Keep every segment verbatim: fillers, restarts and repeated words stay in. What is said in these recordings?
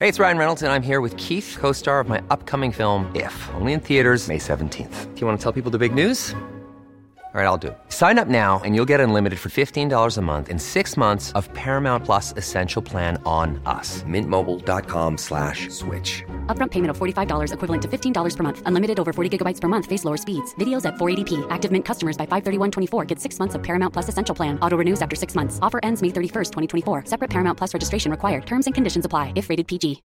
Hey, it's Ryan Reynolds, and I'm here with Keith, co-star of my upcoming film, If, only in theaters May seventeenth. Do you want to tell people the big news? All right, I'll do it. Sign up now and you'll get unlimited for fifteen dollars a month and six months of Paramount Plus Essential Plan on us. Mint Mobile dot com slash switch. Upfront payment of forty-five dollars equivalent to fifteen dollars per month. Unlimited over forty gigabytes per month. Face lower speeds. Videos at four eighty p. Active Mint customers by five thirty-one twenty-four get six months of Paramount Plus Essential Plan. Auto renews after six months. Offer ends May thirty-first, twenty twenty-four. Separate Paramount Plus registration required. Terms and conditions apply if rated P G.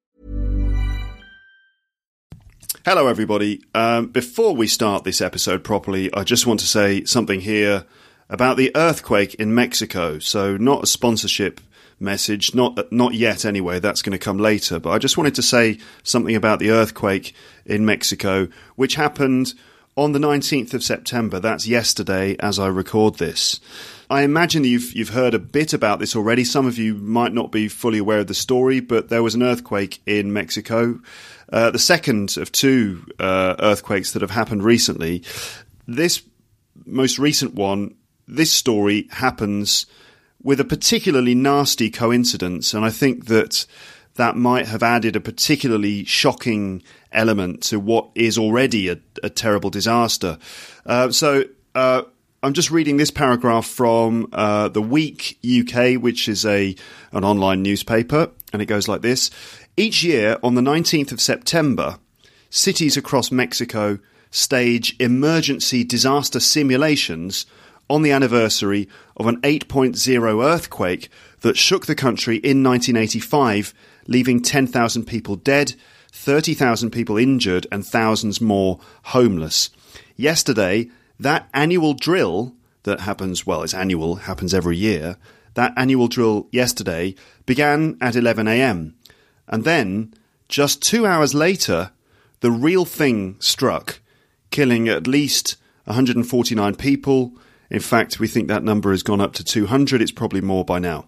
Hello, everybody. Um, before we start this episode properly, I just want to say something here about the earthquake in Mexico. So not a sponsorship message, not not yet anyway, that's going to come later. But I just wanted to say something about the earthquake in Mexico, which happened on the nineteenth of September. That's yesterday as I record this. I imagine that you've, you've heard a bit about this already. Some of you might not be fully aware of the story, but there was an earthquake in Mexico. Uh, the second of two uh, earthquakes that have happened recently. This most recent one, this story happens with a particularly nasty coincidence, and I think that that might have added a particularly shocking element to what is already a, a terrible disaster. Uh, so uh, I'm just reading this paragraph from uh, The Week U K, which is a an online newspaper, and it goes like this. Each year, on the nineteenth of September, cities across Mexico stage emergency disaster simulations on the anniversary of an eight point oh earthquake that shook the country in nineteen eighty-five, leaving ten thousand people dead, thirty thousand people injured, and thousands more homeless. Yesterday, that annual drill that happens, well, it's annual, happens every year, that annual drill yesterday began at eleven a.m. And then, just two hours later, the real thing struck, killing at least one hundred forty-nine people. In fact, we think that number has gone up to two hundred. It's probably more by now.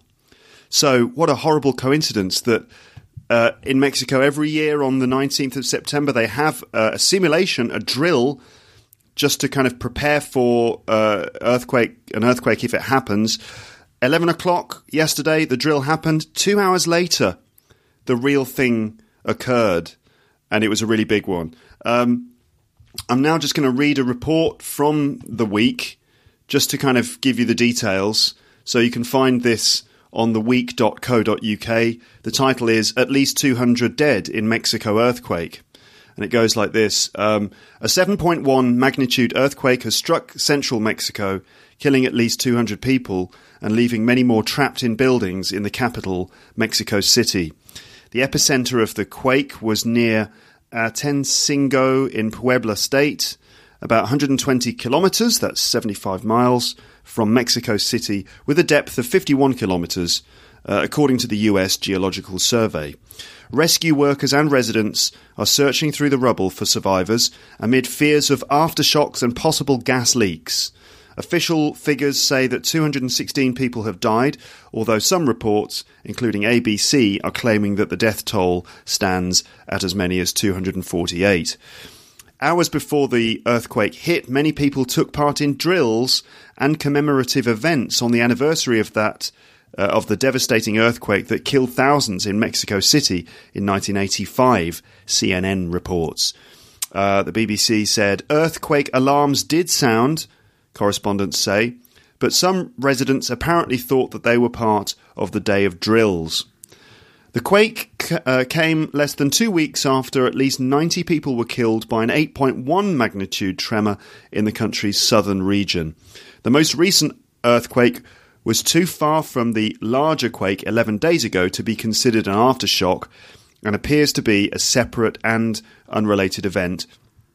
So, what a horrible coincidence that uh, in Mexico every year on the nineteenth of September they have uh, a simulation, a drill, just to kind of prepare for uh, earthquake, an earthquake if it happens. eleven o'clock yesterday, the drill happened. Two hours later, the real thing occurred, and it was a really big one. Um, I'm now just going to read a report from The Week, just to kind of give you the details. So you can find this on the week dot co dot uk. The title is At Least two hundred Dead in Mexico Earthquake. And it goes like this. Um, a seven point one magnitude earthquake has struck central Mexico, killing at least two hundred people and leaving many more trapped in buildings in the capital, Mexico City. The epicenter of the quake was near Atencingo in Puebla State, about one hundred twenty kilometers, that's seventy-five miles, from Mexico City, with a depth of fifty-one kilometers, uh, according to the U S Geological Survey. Rescue workers and residents are searching through the rubble for survivors amid fears of aftershocks and possible gas leaks. Official figures say that two hundred sixteen people have died, although some reports, including A B C, are claiming that the death toll stands at as many as two hundred forty-eight. Hours before the earthquake hit, many people took part in drills and commemorative events on the anniversary of that uh, of the devastating earthquake that killed thousands in Mexico City in nineteen eighty-five, C N N reports. Uh, the B B C said, earthquake alarms did sound, correspondents say, but some residents apparently thought that they were part of the day of drills. The quake uh, came less than two weeks after at least ninety people were killed by an eight point one magnitude tremor in the country's southern region. The most recent earthquake was too far from the larger quake eleven days ago to be considered an aftershock and appears to be a separate and unrelated event,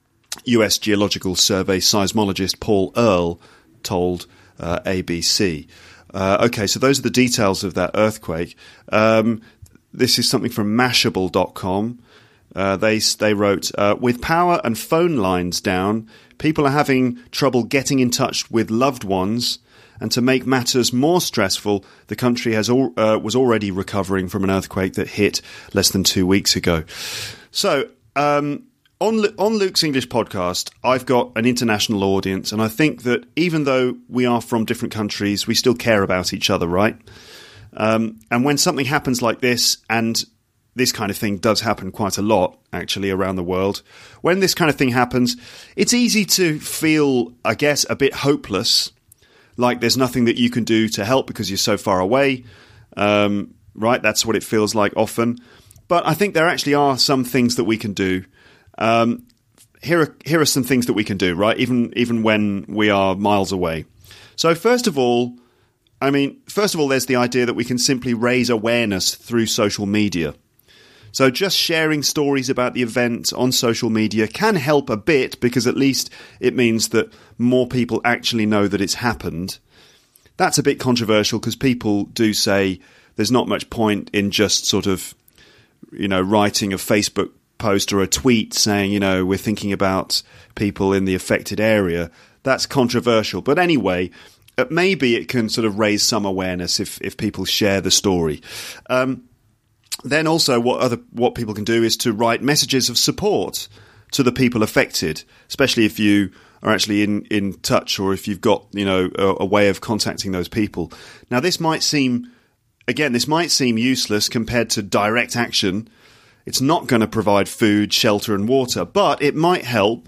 U S Geological Survey seismologist Paul Earle told uh, A B C. Uh, okay, so those are the details of that earthquake. Um, this is something from Mashable dot com. Uh, they they wrote, uh, with power and phone lines down, people are having trouble getting in touch with loved ones, and to make matters more stressful, the country has al- uh, was already recovering from an earthquake that hit less than two weeks ago. So, um, on on Luke's English podcast, I've got an international audience, and I think that even though we are from different countries, we still care about each other, right? Um, and when something happens like this, and this kind of thing does happen quite a lot, actually, around the world. When this kind of thing happens, it's easy to feel, I guess, a bit hopeless, like there's nothing that you can do to help because you're so far away, um, right? That's what it feels like often. But I think there actually are some things that we can do. Um, here are here are some things that we can do, right? Even even when we are miles away. So first of all, I mean, first of all, there's the idea that we can simply raise awareness through social media. So just sharing stories about the event on social media can help a bit, because at least it means that more people actually know that it's happened. That's a bit controversial because people do say there's not much point in just sort of, you know, writing a Facebook post or a tweet saying, you know, we're thinking about people in the affected area. That's controversial. But anyway, maybe it can sort of raise some awareness if, if people share the story. Um, Then also what other what people can do is to write messages of support to the people affected, especially if you are actually in, in touch, or if you've got, you know, a, a way of contacting those people. Now, this might seem, again, this might seem useless compared to direct action. It's not going to provide food, shelter and water, but it might help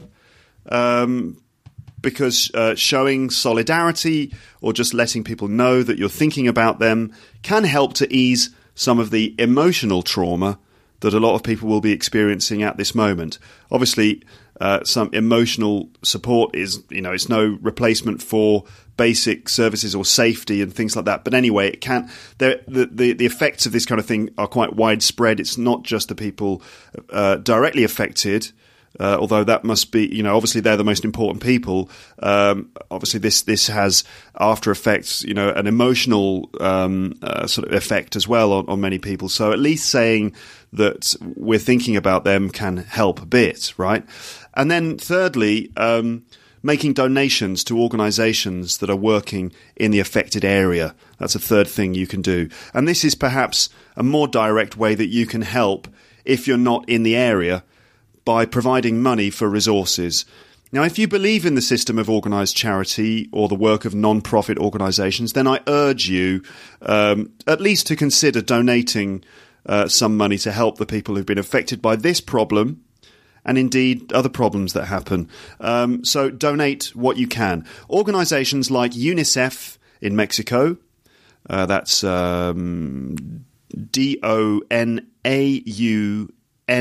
um, because uh, showing solidarity or just letting people know that you're thinking about them can help to ease some of the emotional trauma that a lot of people will be experiencing at this moment. Obviously, uh, some emotional support is, you know, it's no replacement for basic services or safety and things like that. But anyway, it can. The the the effects of this kind of thing are quite widespread. It's not just the people uh, directly affected. Uh, although that must be, you know, obviously they're the most important people. Um, obviously, this this has after effects, you know, an emotional um, uh, sort of effect as well on, on many people. So at least saying that we're thinking about them can help a bit, right? And then thirdly, um, making donations to organisations that are working in the affected area. That's a third thing you can do. And this is perhaps a more direct way that you can help if you're not in the area, by providing money for resources. Now, if you believe in the system of organised charity or the work of non-profit organisations, then I urge you um, at least to consider donating uh, some money to help the people who've been affected by this problem and indeed other problems that happen. Um, so donate what you can. Organisations like UNICEF in Mexico, uh, that's um, D O N A U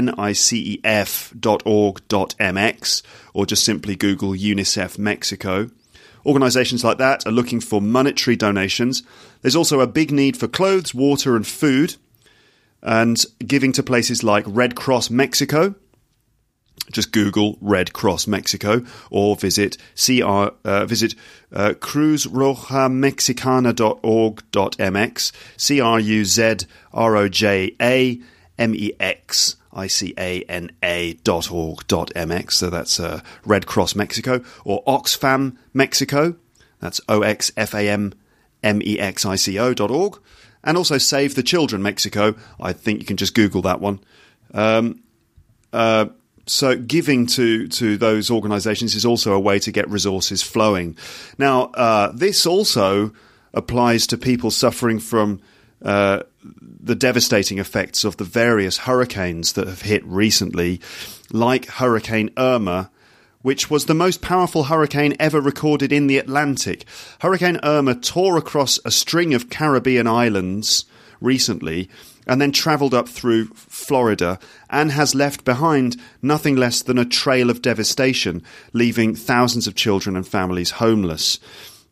nicef dot org dot m x, or just simply Google UNICEF Mexico. Organisations like that are looking for monetary donations. There's also a big need for clothes, water and food, and giving to places like Red Cross Mexico. Just Google Red Cross Mexico, or visit CR, uh, visit uh, cruz roja mexicana dot org dot m x, C R U Z R O J A M E X I C A N A dot org dot m x. So that's uh, Red Cross Mexico, or Oxfam Mexico. That's O X F A M M E X I C O dot org. And also Save the Children Mexico. I think you can just Google that one. Um, uh, so giving to, to those organisations is also a way to get resources flowing. Now, uh, this also applies to people suffering from uh, the devastating effects of the various hurricanes that have hit recently, like Hurricane Irma, which was the most powerful hurricane ever recorded in the Atlantic. Hurricane Irma tore across a string of Caribbean islands recently and then travelled up through Florida and has left behind nothing less than a trail of devastation, leaving thousands of children and families homeless.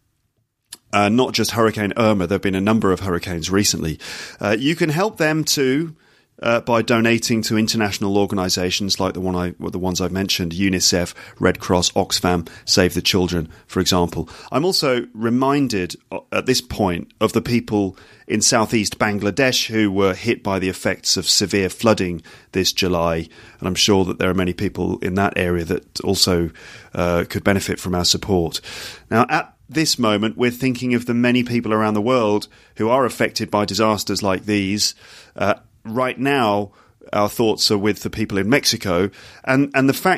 Uh, not just Hurricane Irma, there have been a number of hurricanes recently. Uh, you can help them too uh, by donating to international organisations like the one I, well, the ones I've mentioned: UNICEF, Red Cross, Oxfam, Save the Children, for example. I'm also reminded at this point of the people in southeast Bangladesh who were hit by the effects of severe flooding this July, and I'm sure that there are many people in that area that also uh, could benefit from our support. Now, at this moment, we're thinking of the many people around the world who are affected by disasters like these. Uh, right now, our thoughts are with the people in Mexico, and, and the fact that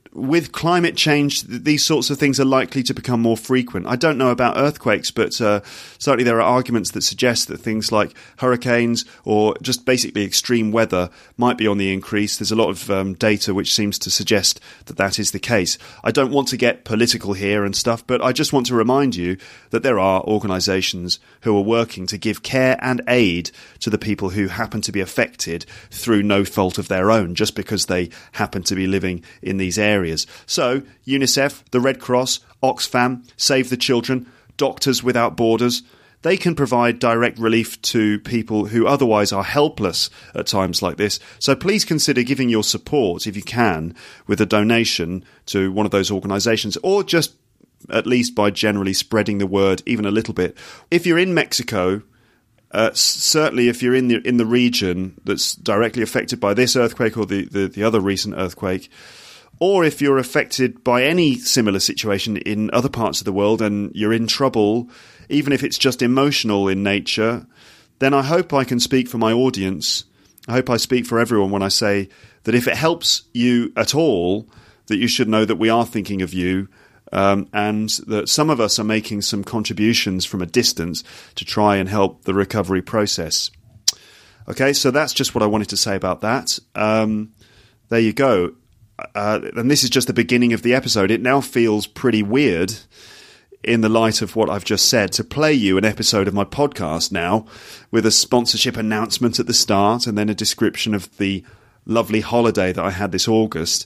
with climate change, these sorts of things are likely to become more frequent. I don't know about earthquakes, but uh, certainly there are arguments that suggest that things like hurricanes or just basically extreme weather might be on the increase. There's a lot of um, data which seems to suggest that that is the case. I don't want to get political here and stuff, but I just want to remind you that there are organisations who are working to give care and aid to the people who happen to be affected through no fault of their own, just because they happen to be living in these areas. So, UNICEF, the Red Cross, Oxfam, Save the Children, Doctors Without Borders, they can provide direct relief to people who otherwise are helpless at times like this. So please consider giving your support, if you can, with a donation to one of those organisations, or just at least by generally spreading the word even a little bit. If you're in Mexico, uh, certainly if you're in the in the region that's directly affected by this earthquake or the, the, the other recent earthquake, or if you're affected by any similar situation in other parts of the world and you're in trouble, even if it's just emotional in nature, then I hope I can speak for my audience. I hope I speak for everyone when I say that if it helps you at all, that you should know that we are thinking of you, um, and that some of us are making some contributions from a distance to try and help the recovery process. Okay, so that's just what I wanted to say about that. Um, there you go. Uh, and this is just the beginning of the episode. It now feels pretty weird in the light of what I've just said to play you an episode of my podcast now with a sponsorship announcement at the start and then a description of the lovely holiday that I had this August.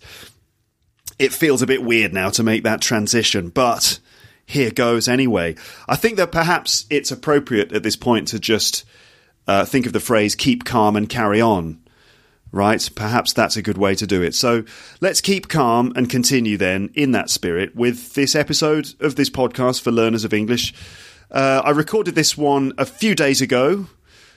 It feels a bit weird now to make that transition, but here goes anyway. I think that perhaps it's appropriate at this point to just uh, think of the phrase keep calm and carry on. Right? Perhaps that's a good way to do it. So let's keep calm and continue then in that spirit with this episode of this podcast for learners of English. Uh, I recorded this one a few days ago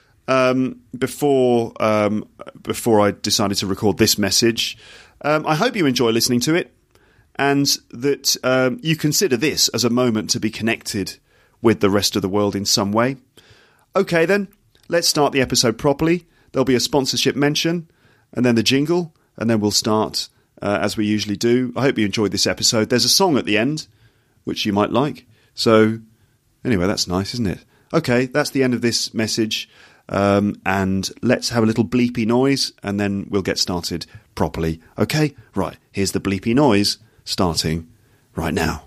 um, before um, before I decided to record this message. Um, I hope you enjoy listening to it and that um, you consider this as a moment to be connected with the rest of the world in some way. Okay then, let's start the episode properly. There'll be a sponsorship mention, and then the jingle, and then we'll start uh, as we usually do. I hope you enjoyed this episode. There's a song at the end, which you might like. So, anyway, that's nice, isn't it? Okay, that's the end of this message. Um, and let's have a little bleepy noise, and then we'll get started properly. Okay? Right, here's the bleepy noise, starting right now.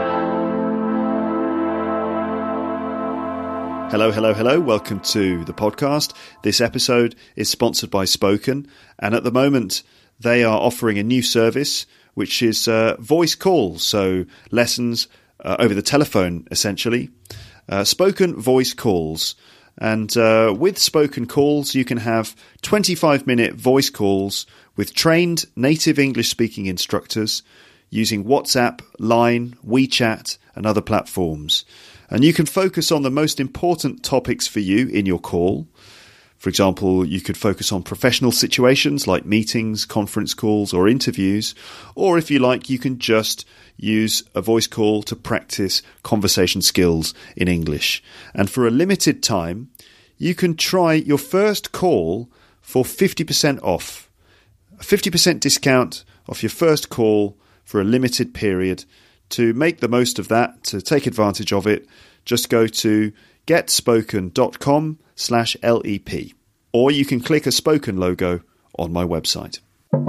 Hello, hello, hello. Welcome to the podcast. This episode is sponsored by Spoken, and at the moment they are offering a new service, which is uh, voice calls, so lessons uh, over the telephone, essentially. Uh, Spoken voice calls. And uh, with Spoken calls, you can have twenty-five minute voice calls with trained native English-speaking instructors using WhatsApp, Line, WeChat, and other platforms. And you can focus on the most important topics for you in your call. For example, you could focus on professional situations like meetings, conference calls, or interviews. Or if you like, you can just use a voice call to practice conversation skills in English. And for a limited time, you can try your first call for fifty percent off. A fifty percent discount off your first call for a limited period. To make the most of that, to take advantage of it, just go to getspoken.com slash LEP. Or you can click a Spoken logo on my website.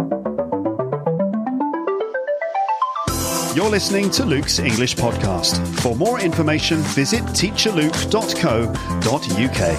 You're listening to Luke's English Podcast. For more information, visit teacher luke dot co dot uk.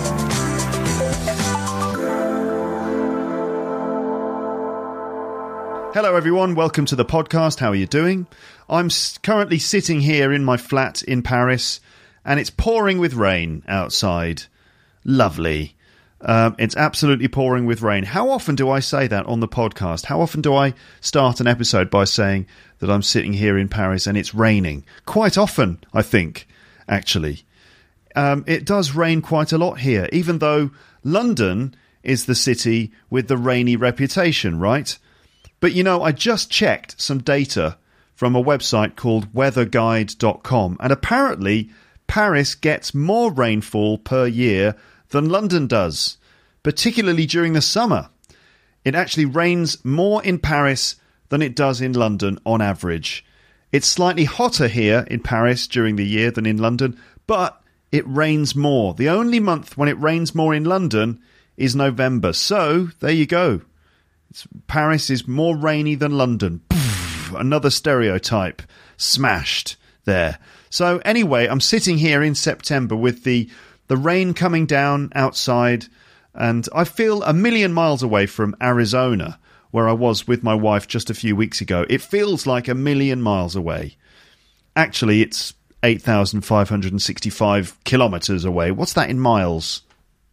Hello everyone, welcome to the podcast. How are you doing? I'm currently sitting here in my flat in Paris, and it's pouring with rain outside. Lovely. Um, it's absolutely pouring with rain. How often do I say that on the podcast? How often do I start an episode by saying that I'm sitting here in Paris and it's raining? Quite often, I think, actually. Um, it does rain quite a lot here, even though London is the city with the rainy reputation, right? But, you know, I just checked some data from a website called weather guide dot com, and apparently Paris gets more rainfall per year than London does, particularly during the summer. It actually rains more in Paris than it does in London on average. It's slightly hotter here in Paris during the year than in London, but it rains more. The only month when it rains more in London is November. So, there you go. It's, Paris is more rainy than London. Poof, another stereotype smashed there. So, anyway, I'm sitting here in September with the, the rain coming down outside, and I feel a million miles away from Arizona, where I was with my wife just a few weeks ago. It feels like a million miles away. Actually, it's eight thousand five hundred sixty-five kilometres away. What's that in miles?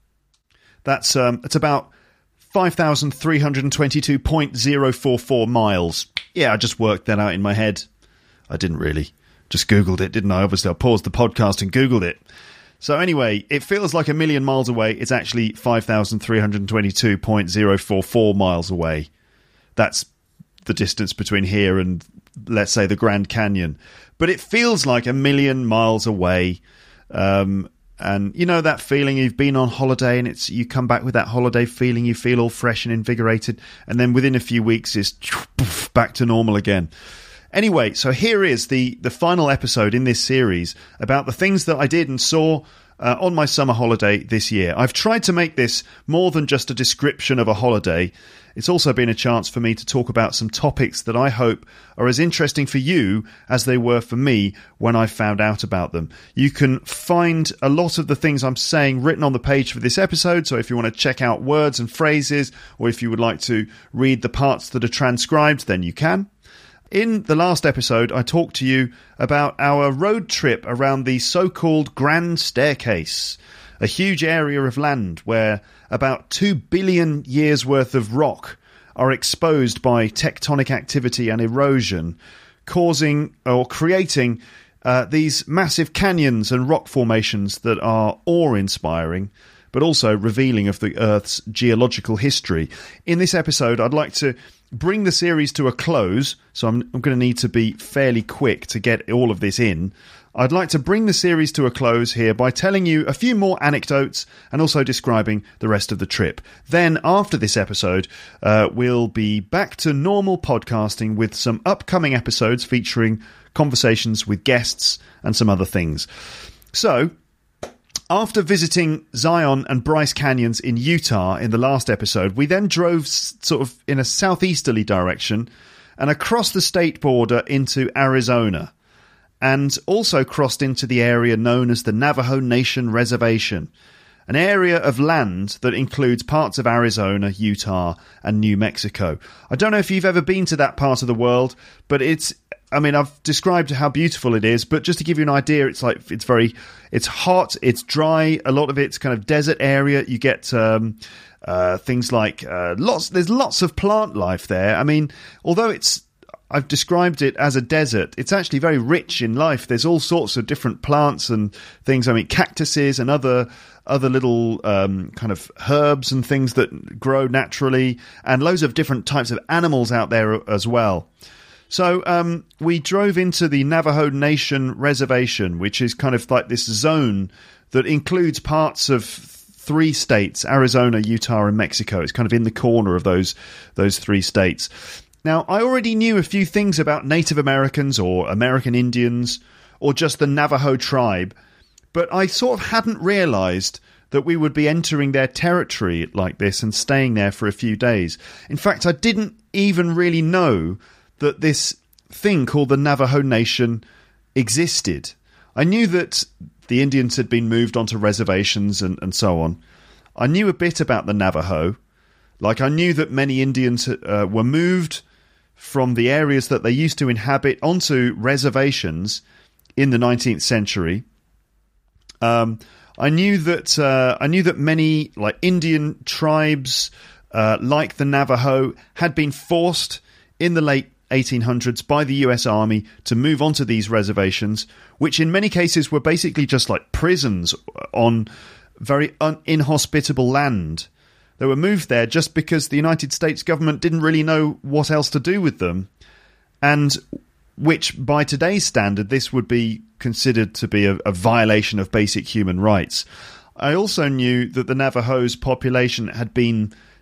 That's um, it's about five thousand three hundred twenty-two point zero four four miles. Yeah, I just worked that out in my head. I didn't really. Just Googled it, didn't I? Obviously, I paused the podcast and Googled it. So anyway, it feels like a million miles away. It's actually five thousand three hundred twenty-two point zero four four miles away. That's the distance between here and, let's say, the Grand Canyon. But it feels like a million miles away. Um, and you know that feeling you've been on holiday and it's you come back with that holiday feeling, you feel all fresh and invigorated, and then within a few weeks it's back to normal again. Anyway, so here is the, the final episode in this series about the things that I did and saw uh, on my summer holiday this year. I've tried to make this more than just a description of a holiday. It's also been a chance for me to talk about some topics that I hope are as interesting for you as they were for me when I found out about them. You can find a lot of the things I'm saying written on the page for this episode, so if you want to check out words and phrases, or if you would like to read the parts that are transcribed, then you can. In the last episode, I talked to you about our road trip around the so-called Grand Staircase, a huge area of land where about two billion years worth of rock are exposed by tectonic activity and erosion, causing or creating uh, these massive canyons and rock formations that are awe-inspiring, but also revealing of the Earth's geological history. In this episode, I'd like to bring the series to a close, so I'm, I'm going to need to be fairly quick to get all of this in. I'd like to bring the series to a close here by telling you a few more anecdotes and also describing the rest of the trip. Then, after this episode, uh, we'll be back to normal podcasting with some upcoming episodes featuring conversations with guests and some other things. So, after visiting Zion and Bryce Canyons in Utah in the last episode, we then drove sort of in a southeasterly direction and across the state border into Arizona, and also crossed into the area known as the Navajo Nation Reservation, an area of land that includes parts of Arizona, Utah, and New Mexico. I don't know if you've ever been to that part of the world, but it's, I mean, I've described how beautiful it is, but just to give you an idea, it's like, it's very, it's hot, it's dry, a lot of it's kind of desert area. You get um, uh, things like uh, lots, there's lots of plant life there. I mean, although it's, I've described it as a desert, it's actually very rich in life. There's all sorts of different plants and things. I mean, cactuses and other other little um, kind of herbs and things that grow naturally, and loads of different types of animals out there as well. So um, we drove into the Navajo Nation Reservation, which is kind of like this zone that includes parts of three states, Arizona, Utah, and Mexico. It's kind of in the corner of those those three states. Now, I already knew a few things about Native Americans or American Indians or just the Navajo tribe, but I sort of hadn't realised that we would be entering their territory like this and staying there for a few days. In fact, I didn't even really know that this thing called the Navajo Nation existed. I knew that the Indians had been moved onto reservations and, and so on. I knew a bit about the Navajo. Like, I knew that many Indians uh, were moved from the areas that they used to inhabit onto reservations in the nineteenth century. Um, I knew that uh, I knew that many like Indian tribes, uh, like the Navajo, had been forced in the late eighteen hundreds by the U S Army to move onto these reservations, which in many cases were basically just like prisons on very un- inhospitable land. They were moved there just because the United States government didn't really know what else to do with them, and which, by today's standard, this would be considered to be a, a violation of basic human rights. I also knew that the Navajo's population had been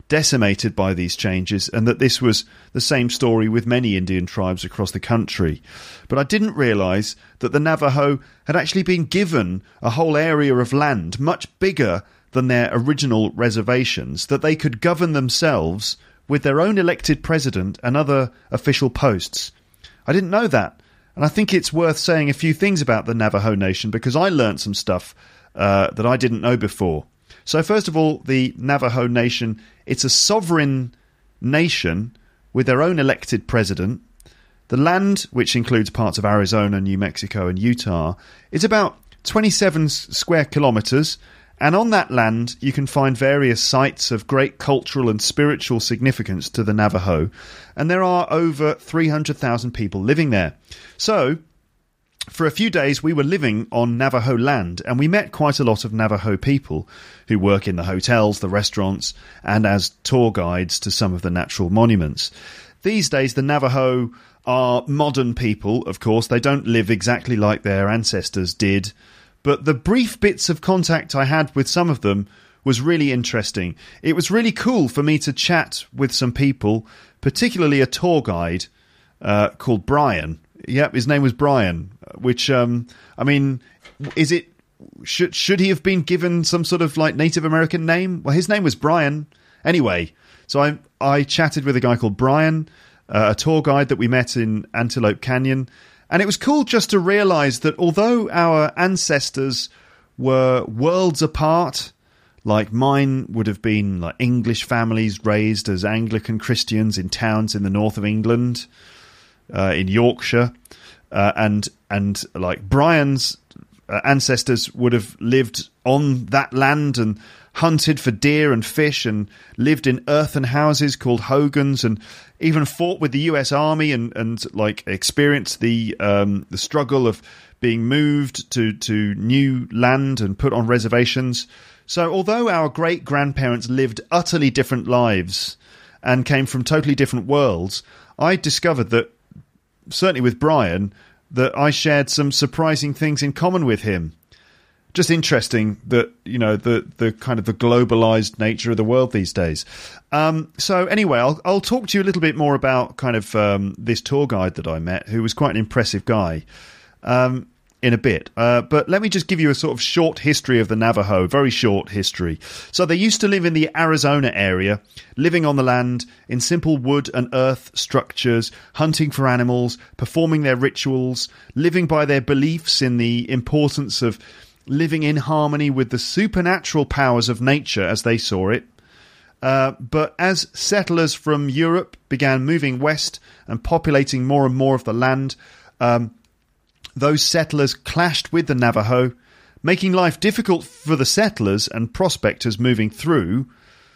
decimated by these changes, and that this was the same story with many Indian tribes across the country. But I didn't realise that the Navajo had actually been given a whole area of land much bigger than their original reservations, that they could govern themselves with their own elected president and other official posts. I didn't know that, and I think it's worth saying a few things about the Navajo Nation, because I learnt some stuff uh, that I didn't know before. So first of all, the Navajo Nation, it's a sovereign nation with their own elected president. The land, which includes parts of Arizona, New Mexico and Utah, is about twenty-seven square kilometres, and on that land you can find various sites of great cultural and spiritual significance to the Navajo, and there are over three hundred thousand people living there. So, for a few days we were living on Navajo land, and we met quite a lot of Navajo people who work in the hotels, the restaurants, and as tour guides to some of the natural monuments. These days the Navajo are modern people, of course. They don't live exactly like their ancestors did, but the brief bits of contact I had with some of them was really interesting. It was really cool for me to chat with some people, particularly a tour guide uh, called Brian. Yep, his name was Brian, which, um, I mean, is it, should should he have been given some sort of like Native American name? Well, his name was Brian. Anyway, so I I chatted with a guy called Brian, uh, a tour guide that we met in Antelope Canyon, and it was cool just to realise that although our ancestors were worlds apart, like mine would have been like English families raised as Anglican Christians in towns in the north of England, Uh, in Yorkshire, uh, and and like Brian's uh, ancestors would have lived on that land and hunted for deer and fish and lived in earthen houses called hogans and even fought with the U S Army and, and like experienced the um, the struggle of being moved to, to new land and put on reservations. So although our great-grandparents lived utterly different lives and came from totally different worlds, I discovered that, certainly with Brian, that I shared some surprising things in common with him. Just interesting that, you know, the the kind of the globalized nature of the world these days. Um, so anyway, I'll I'll talk to you a little bit more about kind of um, this tour guide that I met, who was quite an impressive guy, um, in a bit. Uh, but let me just give you a sort of short history of the Navajo, very short history. So they used to live in the Arizona area, living on the land in simple wood and earth structures, hunting for animals, performing their rituals, living by their beliefs in the importance of living in harmony with the supernatural powers of nature as they saw it. Uh, but as settlers from Europe began moving west and populating more and more of the land, um, those settlers clashed with the Navajo, making life difficult for the settlers and prospectors moving through.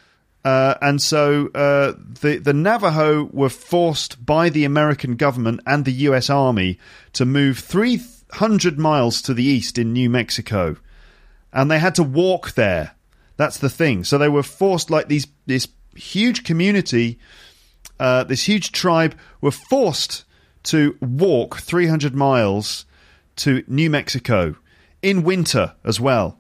Uh, and so uh, the, the Navajo were forced by the American government and the U S Army to move three hundred miles to the east in New Mexico. And they had to walk there. That's the thing. So they were forced, like these this huge community, uh, this huge tribe, were forced to walk three hundred miles to New Mexico in winter as well.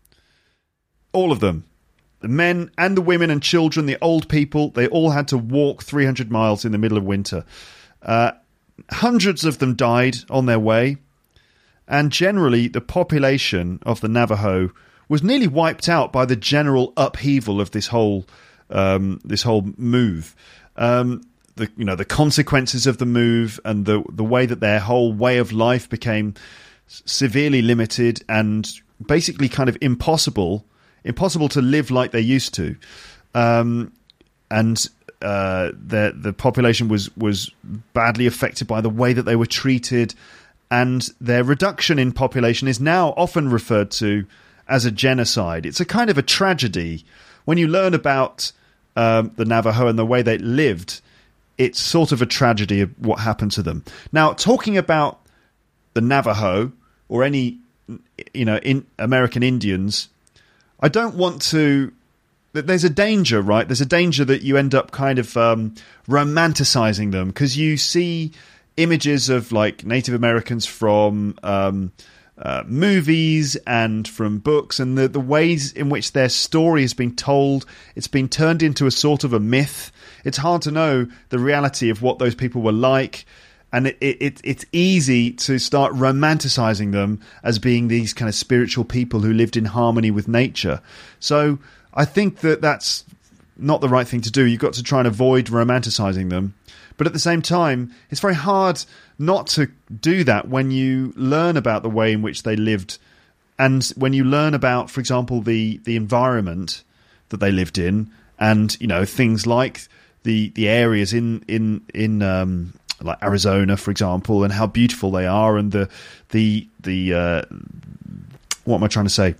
All of them. The men and the women and children, the old people, they all had to walk three hundred miles in the middle of winter. Uh, hundreds of them died on their way, and generally the population of the Navajo was nearly wiped out by the general upheaval of this whole um, this whole move. Um, the you know the consequences of the move and the the way that their whole way of life became severely limited and basically kind of impossible. Impossible to live like they used to, um, and uh, the the population was was badly affected by the way that they were treated, and their reduction in population is now often referred to as a genocide. It's a kind of a tragedy when you learn about um, the Navajo and the way they lived. It's sort of a tragedy of what happened to them. Now, talking about the Navajo or any you know in American Indians, I don't want to... There's a danger, right? There's a danger that you end up kind of um, romanticizing them because you see images of like Native Americans from um, uh, movies and from books, and the, the ways in which their story has been told. It's been turned into a sort of a myth. It's hard to know the reality of what those people were like. And it, it, it's easy to start romanticizing them as being these kind of spiritual people who lived in harmony with nature. So I think that that's not the right thing to do. You've got to try and avoid romanticizing them. But at the same time, it's very hard not to do that when you learn about the way in which they lived, and when you learn about, for example, the, the environment that they lived in, and, you know, things like the the areas in in in um, like Arizona, for example, and how beautiful they are, and the the the uh, what am I trying to say?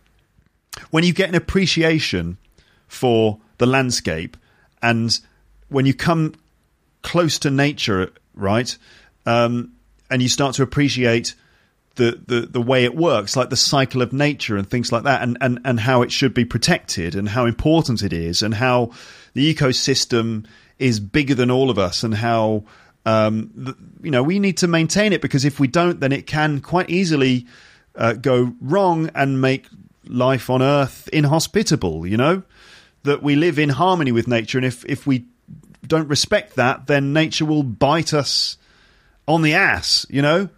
When you get an appreciation for the landscape, and when you come close to nature, right, um, and you start to appreciate the, the, the way it works, like the cycle of nature and things like that, and, and, and how it should be protected and how important it is, and how the ecosystem is bigger than all of us, and how um, the, you know, we need to maintain it, because if we don't, then it can quite easily uh, go wrong and make life on Earth inhospitable, you know, that we live in harmony with nature, and if, if we don't respect that, then nature will bite us on the ass, you know.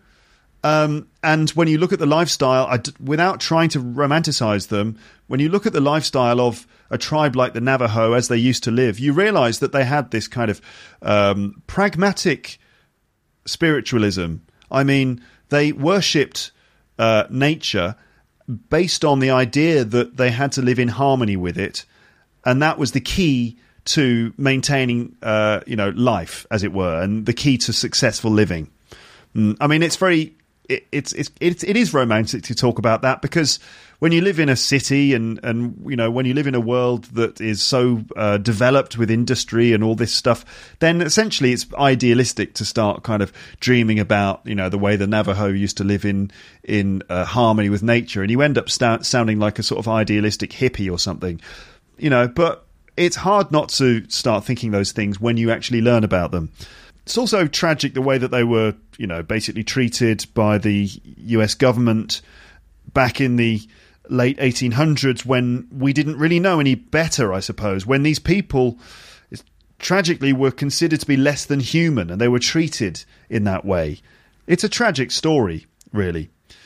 Um, and when you look at the lifestyle, I d- without trying to romanticize them, when you look at the lifestyle of a tribe like the Navajo as they used to live, you realize that they had this kind of um, pragmatic spiritualism. I mean, they worshipped uh, nature based on the idea that they had to live in harmony with it, and that was the key to maintaining, uh, you know, life, as it were, and the key to successful living. Mm, I mean, it's very, it, it's, it's, it's, it is romantic to talk about that, because when you live in a city and, and, you know, when you live in a world that is so uh, developed with industry and all this stuff, then essentially it's idealistic to start kind of dreaming about, you know, the way the Navajo used to live in, in uh, harmony with nature. And you end up sta- sounding like a sort of idealistic hippie or something, you know, but it's hard not to start thinking those things when you actually learn about them. It's also tragic the way that they were, you know, basically treated by the U S government back in the late eighteen hundreds, when we didn't really know any better, I suppose, when these people tragically were considered to be less than human and they were treated in that way. It's a tragic story, really.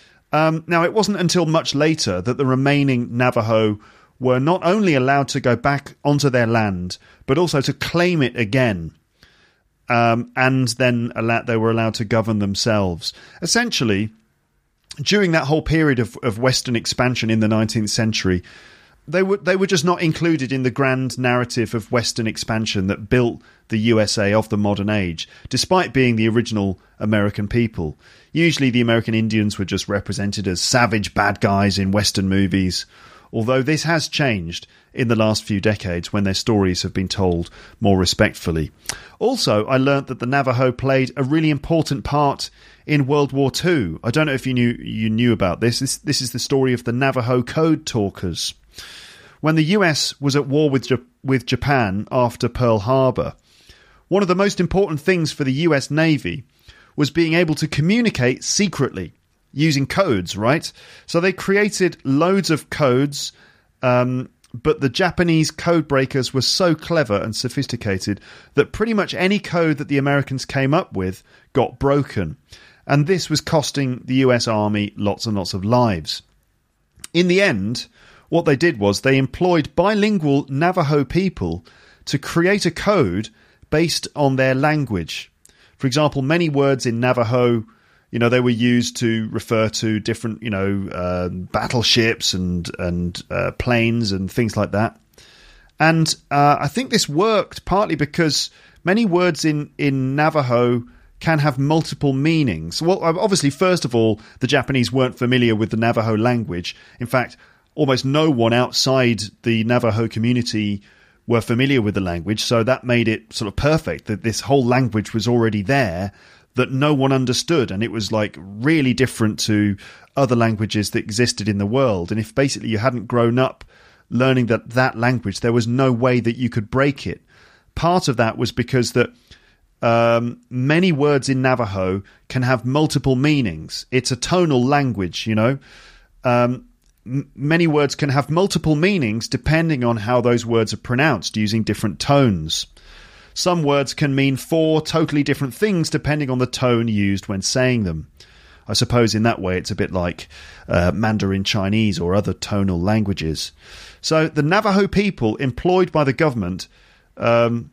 Um, now, it wasn't until much later that the remaining Navajo were not only allowed to go back onto their land, but also to claim it again. Um, and then allow- they were allowed to govern themselves. Essentially, during that whole period of, of Western expansion in the nineteenth century, they were they were just not included in the grand narrative of Western expansion that built the U S A of the modern age, despite being the original American people. Usually the American Indians were just represented as savage bad guys in Western movies, although this has changed in the last few decades when their stories have been told more respectfully. Also, I learnt that the Navajo played a really important part in World War Two. I don't know if you knew you knew about this. This, this is the story of the Navajo Code Talkers. When the U S was at war with, with Japan after Pearl Harbor, one of the most important things for the U S Navy was being able to communicate secretly, using codes, right? So they created loads of codes, um, but the Japanese code breakers were so clever and sophisticated that pretty much any code that the Americans came up with got broken. And this was costing the U S Army lots and lots of lives. In the end, what they did was they employed bilingual Navajo people to create a code based on their language. For example, many words in Navajo, you know, they were used to refer to different, you know, uh, battleships and and uh, planes and things like that. And uh, I think this worked partly because many words in, in Navajo can have multiple meanings. Well, obviously, first of all, the Japanese weren't familiar with the Navajo language. In fact, almost no one outside the Navajo community were familiar with the language, so that made it sort of perfect that this whole language was already there that no one understood, and it was like really different to other languages that existed in the world. And if basically you hadn't grown up learning that that language, there was no way that you could break it. Part of that was because that um, many words in Navajo can have multiple meanings. It's a tonal language, you know. Um, m- many words can have multiple meanings depending on how those words are pronounced using different tones. Some words can mean four totally different things depending on the tone used when saying them. I suppose in that way it's a bit like uh, Mandarin Chinese or other tonal languages. So the Navajo people employed by the government um,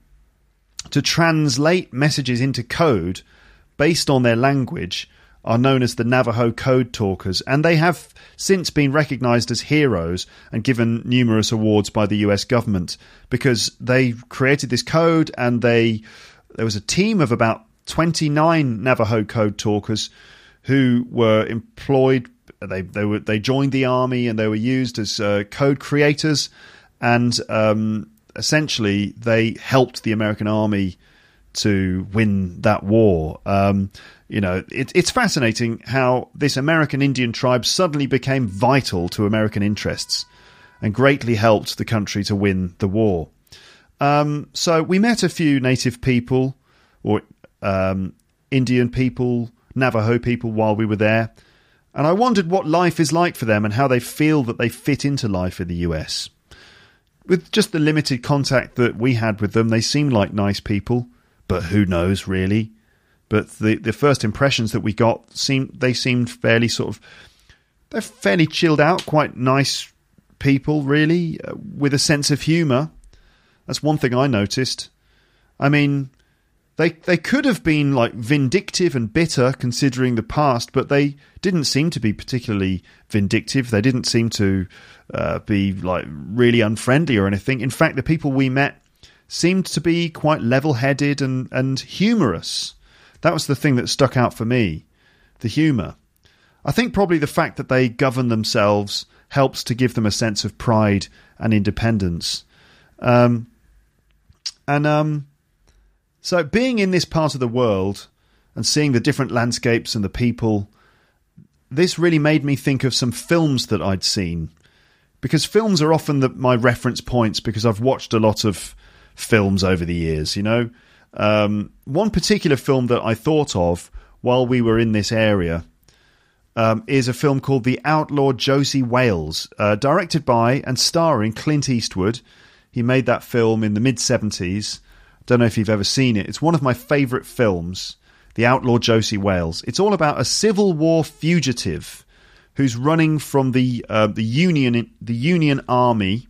to translate messages into code based on their language are known as the Navajo Code Talkers, and they have since been recognised as heroes and given numerous awards by the U S government because they created this code, and they there was a team of about twenty-nine Navajo Code Talkers who were employed. They they were they joined the army, and they were used as uh, code creators, and um, essentially they helped the American army to win that war. Um, you know, it, it's fascinating how this American Indian tribe suddenly became vital to American interests and greatly helped the country to win the war. Um, so we met a few native people, or um, Indian people, Navajo people while we were there, and I wondered what life is like for them and how they feel that they fit into life in the U S. With just the limited contact that we had with them, they seemed like nice people, but who knows, really. But the, the first impressions that we got, seemed they seemed fairly sort of... They're fairly chilled out, quite nice people, really, uh, with a sense of humour. That's one thing I noticed. I mean, they they could have been like vindictive and bitter considering the past, but they didn't seem to be particularly vindictive. They didn't seem to uh, be like really unfriendly or anything. In fact, the people we met seemed to be quite level-headed and, and humorous. That was the thing that stuck out for me, the humour. I think probably the fact that they govern themselves helps to give them a sense of pride and independence. Um, and um, so being in this part of the world and seeing the different landscapes and the people, this really made me think of some films that I'd seen. Because films are often the, my reference points, because I've watched a lot of films over the years, you know. Um, one particular film that I thought of while we were in this area um, is a film called The Outlaw Josey Wales, uh, directed by and starring Clint Eastwood. He made that film in the mid-seventies. Don't know if you've ever seen it. It's one of my favourite films, The Outlaw Josey Wales. It's all about a Civil War fugitive who's running from the uh, the Union the Union Army.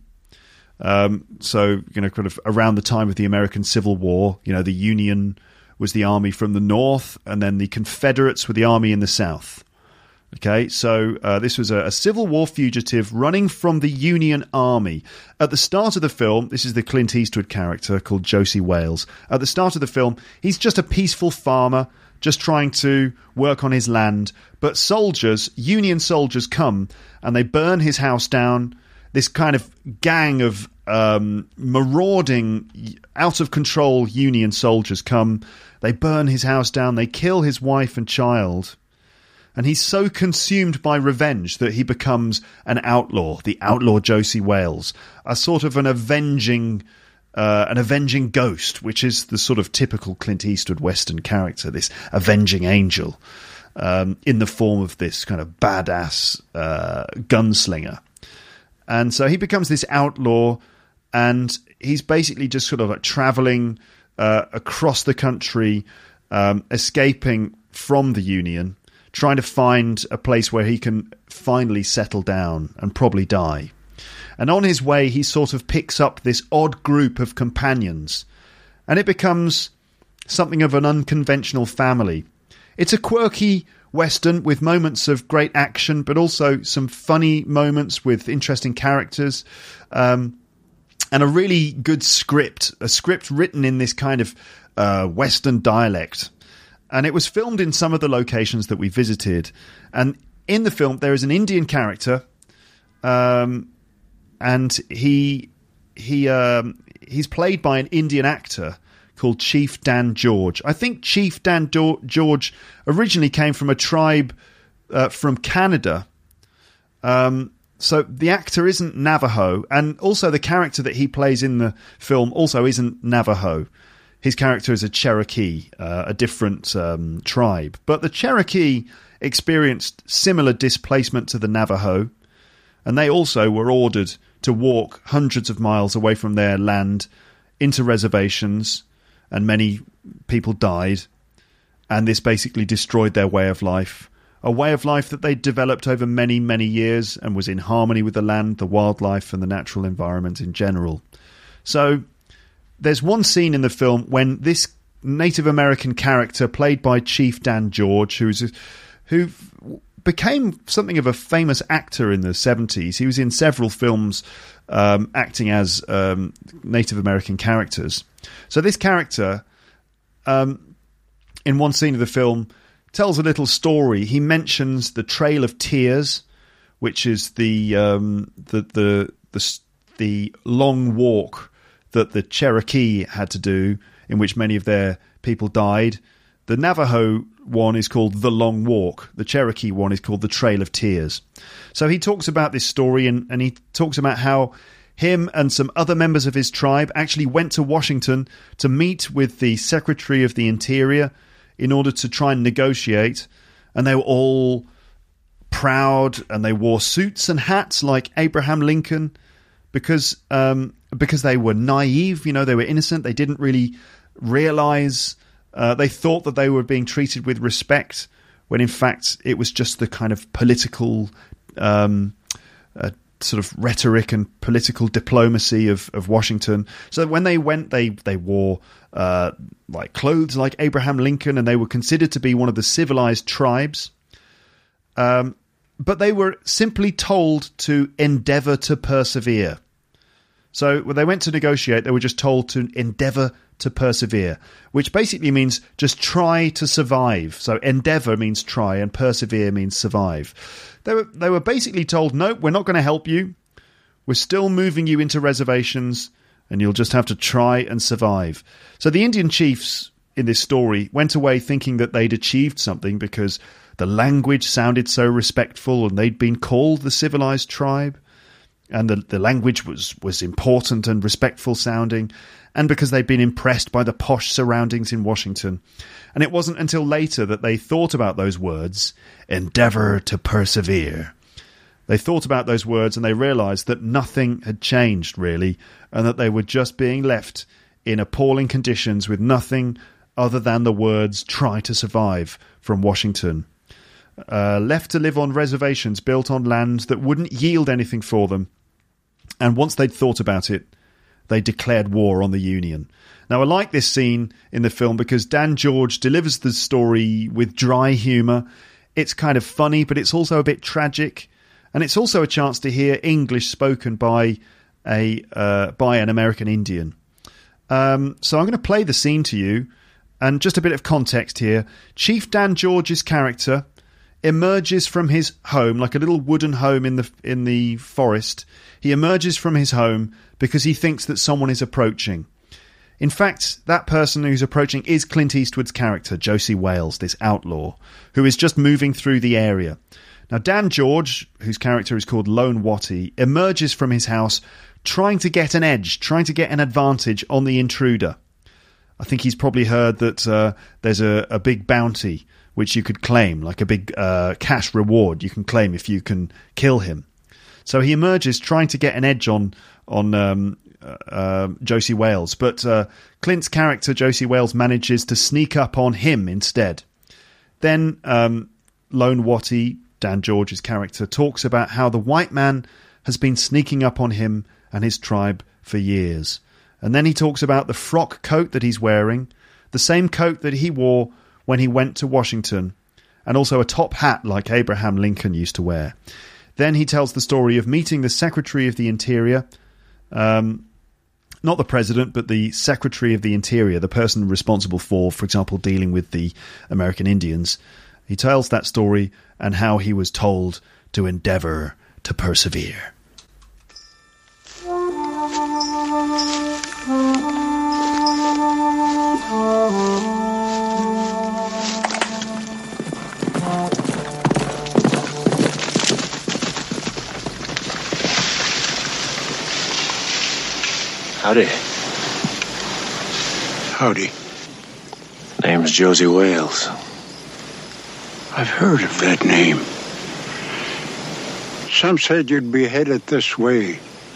Um, so, you know, kind of around the time of the American Civil War, you know, the Union was the army from the north, and then the Confederates were the army in the south. Okay, so uh, this was a, a Civil War fugitive running from the Union Army. At the start of the film, this is the Clint Eastwood character called Josey Wales. At the start of the film, he's just a peaceful farmer, just trying to work on his land. But soldiers, Union soldiers, come and they burn his house down. This kind of gang of um, marauding, out-of-control Union soldiers come. They burn his house down. They kill his wife and child. And he's so consumed by revenge that he becomes an outlaw, the outlaw Josey Wales, a sort of an avenging, uh, an avenging ghost, which is the sort of typical Clint Eastwood Western character, this avenging angel, um, in the form of this kind of badass uh, gunslinger. And so he becomes this outlaw, and he's basically just sort of like traveling uh, across the country, um, escaping from the Union, trying to find a place where he can finally settle down and probably die. And on his way, he sort of picks up this odd group of companions, and it becomes something of an unconventional family. It's a quirky Western with moments of great action, but also some funny moments with interesting characters, um, and a really good script, a script written in this kind of uh, Western dialect. And it was filmed in some of the locations that we visited. And in the film, there is an Indian character, um, and he he um, he's played by an Indian actor called Chief Dan George. I think Chief Dan Do- George originally came from a tribe uh, from Canada. Um, so the actor isn't Navajo, and also the character that he plays in the film also isn't Navajo. his character is a Cherokee, uh, a different um, tribe. But the Cherokee experienced similar displacement to the Navajo, and they also were ordered to walk hundreds of miles away from their land into reservations, and many people died, and this basically destroyed their way of life, a way of life that they developed over many, many years and was in harmony with the land, the wildlife, and the natural environment in general. So there's one scene in the film when this Native American character, played by Chief Dan George, who's who became something of a famous actor in the seventies. He was in several films um, acting as um, Native American characters. So this character, um, in one scene of the film, tells a little story. He mentions the Trail of Tears, which is the um, the, the the the long walk that the Cherokee had to do, in which many of their people died. The Navajo one is called The Long Walk. The Cherokee one is called The Trail of Tears. So he talks about this story, and, and he talks about how him and some other members of his tribe actually went to Washington to meet with the Secretary of the Interior in order to try and negotiate. And they were all proud, and they wore suits and hats like Abraham Lincoln because um, because they were naive. You know, they were innocent. They didn't really realize... Uh, they thought that they were being treated with respect, when in fact it was just the kind of political um, uh, sort of rhetoric and political diplomacy of, of Washington. So when they went, they they wore uh, like clothes like Abraham Lincoln, and they were considered to be one of the civilized tribes. Um, but they were simply told to endeavor to persevere. So when they went to negotiate, they were just told to endeavor to persevere, which basically means just try to survive. So endeavor means try, and persevere means survive. They were they were basically told, no, we're not going to help you. We're still moving you into reservations, and you'll just have to try and survive. So the Indian chiefs in this story went away thinking that they'd achieved something because the language sounded so respectful, and they'd been called the civilized tribe, and the, the language was, was important and respectful sounding, and because they'd been impressed by the posh surroundings in Washington. And it wasn't until later that they thought about those words, endeavor to persevere. They thought about those words, and they realized that nothing had changed, really, and that they were just being left in appalling conditions with nothing other than the words, try to survive, from Washington. Uh, left to live on reservations built on land that wouldn't yield anything for them. And once they'd thought about it, they declared war on the Union. Now, I like this scene in the film because Dan George delivers the story with dry humour. It's kind of funny, but it's also a bit tragic. And it's also a chance to hear English spoken by a uh, by an American Indian. Um, so I'm going to play the scene to you. And just a bit of context here. Chief Dan George's character emerges from his home, like a little wooden home in the in the forest. He emerges from his home because he thinks that someone is approaching. In fact, that person who's approaching is Clint Eastwood's character, Josie Wales, this outlaw, who is just moving through the area. Now, Dan George, whose character is called Lone Watty, emerges from his house trying to get an edge, trying to get an advantage on the intruder. I think he's probably heard that uh, there's a, a big bounty which you could claim, like a big uh, cash reward you can claim if you can kill him. So he emerges trying to get an edge on on um, uh, uh, Josie Wales, but uh, Clint's character, Josie Wales, manages to sneak up on him instead. Then um, Lone Watty, Dan George's character, talks about how the white man has been sneaking up on him and his tribe for years. And then he talks about the frock coat that he's wearing, the same coat that he wore when he went to Washington, and also a top hat like Abraham Lincoln used to wear. Then he tells the story of meeting the Secretary of the Interior, um, not the President, but the Secretary of the Interior, the person responsible for, for example, dealing with the American Indians. He tells that story and how he was told to endeavor to persevere. Howdy. Howdy. Name's Josie Wales. I've heard of that name. Some said you'd be headed this way.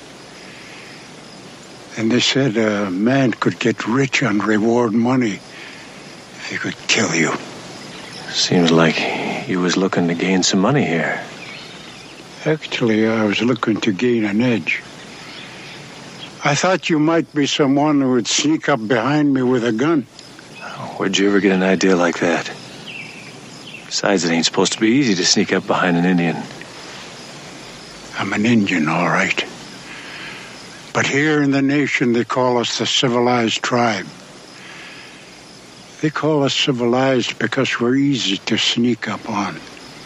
And they said a man could get rich on reward money if he could kill you. Seems like you was looking to gain some money here. Actually, I was looking to gain an edge. I thought you might be someone who would sneak up behind me with a gun. Where'd you ever get an idea like that? Besides, it ain't supposed to be easy to sneak up behind an Indian. I'm an Indian, all right. But here in the nation, they call us the civilized tribe. They call us civilized because we're easy to sneak up on.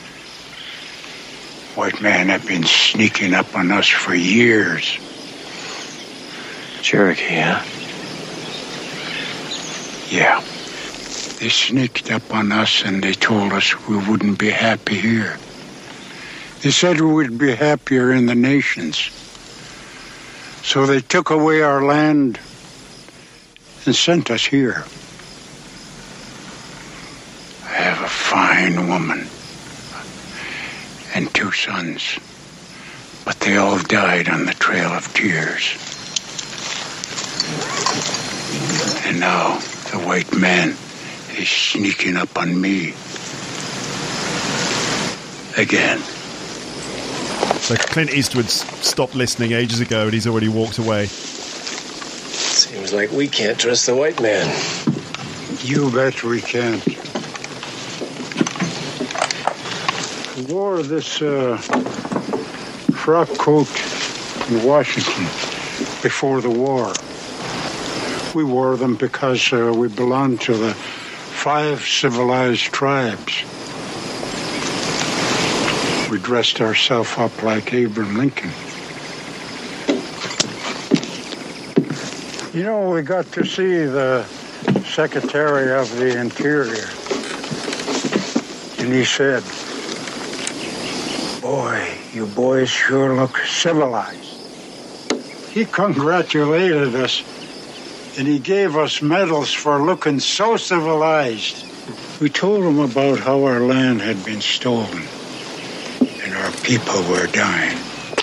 White men have been sneaking up on us for years. Cherokee, huh? Yeah. They sneaked up on us and they told us we wouldn't be happy here. They said we would be happier in the nations. So they took away our land and sent us here. I have a fine woman and two sons, but they all died on the Trail of Tears. And now the white man is sneaking up on me again. So Clint Eastwood's stopped listening ages ago and he's already walked away. Seems like we can't trust the white man. You bet we can't. We wore this uh, frock coat in Washington before the war. We wore them because uh, we belonged to the five civilized tribes. We dressed ourselves up like Abraham Lincoln. You know, we got to see the Secretary of the Interior. And he said, "Boy, you boys sure look civilized." He congratulated us, and he gave us medals for looking so civilized. We told him about how our land had been stolen, and our people were dying.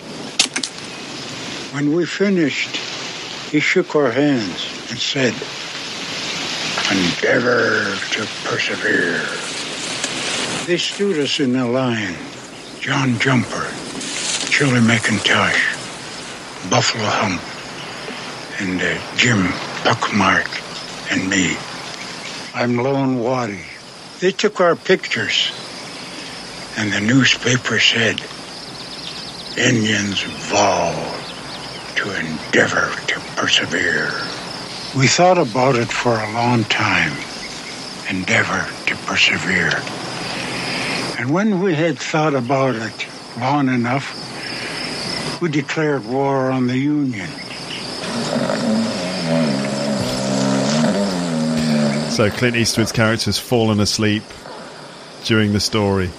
When we finished, he shook our hands and said, "Endeavor to persevere." They stood us in a line. John Jumper, Chili McIntosh, Buffalo Hump, and uh, Jim Buckmark, and me. I'm Lone Waddy. They took our pictures, and the newspaper said, "Indians vow to endeavor to persevere." We thought about it for a long time. Endeavor to persevere. And when we had thought about it long enough, we declared war on the Union. So Clint Eastwood's character's fallen asleep during the story.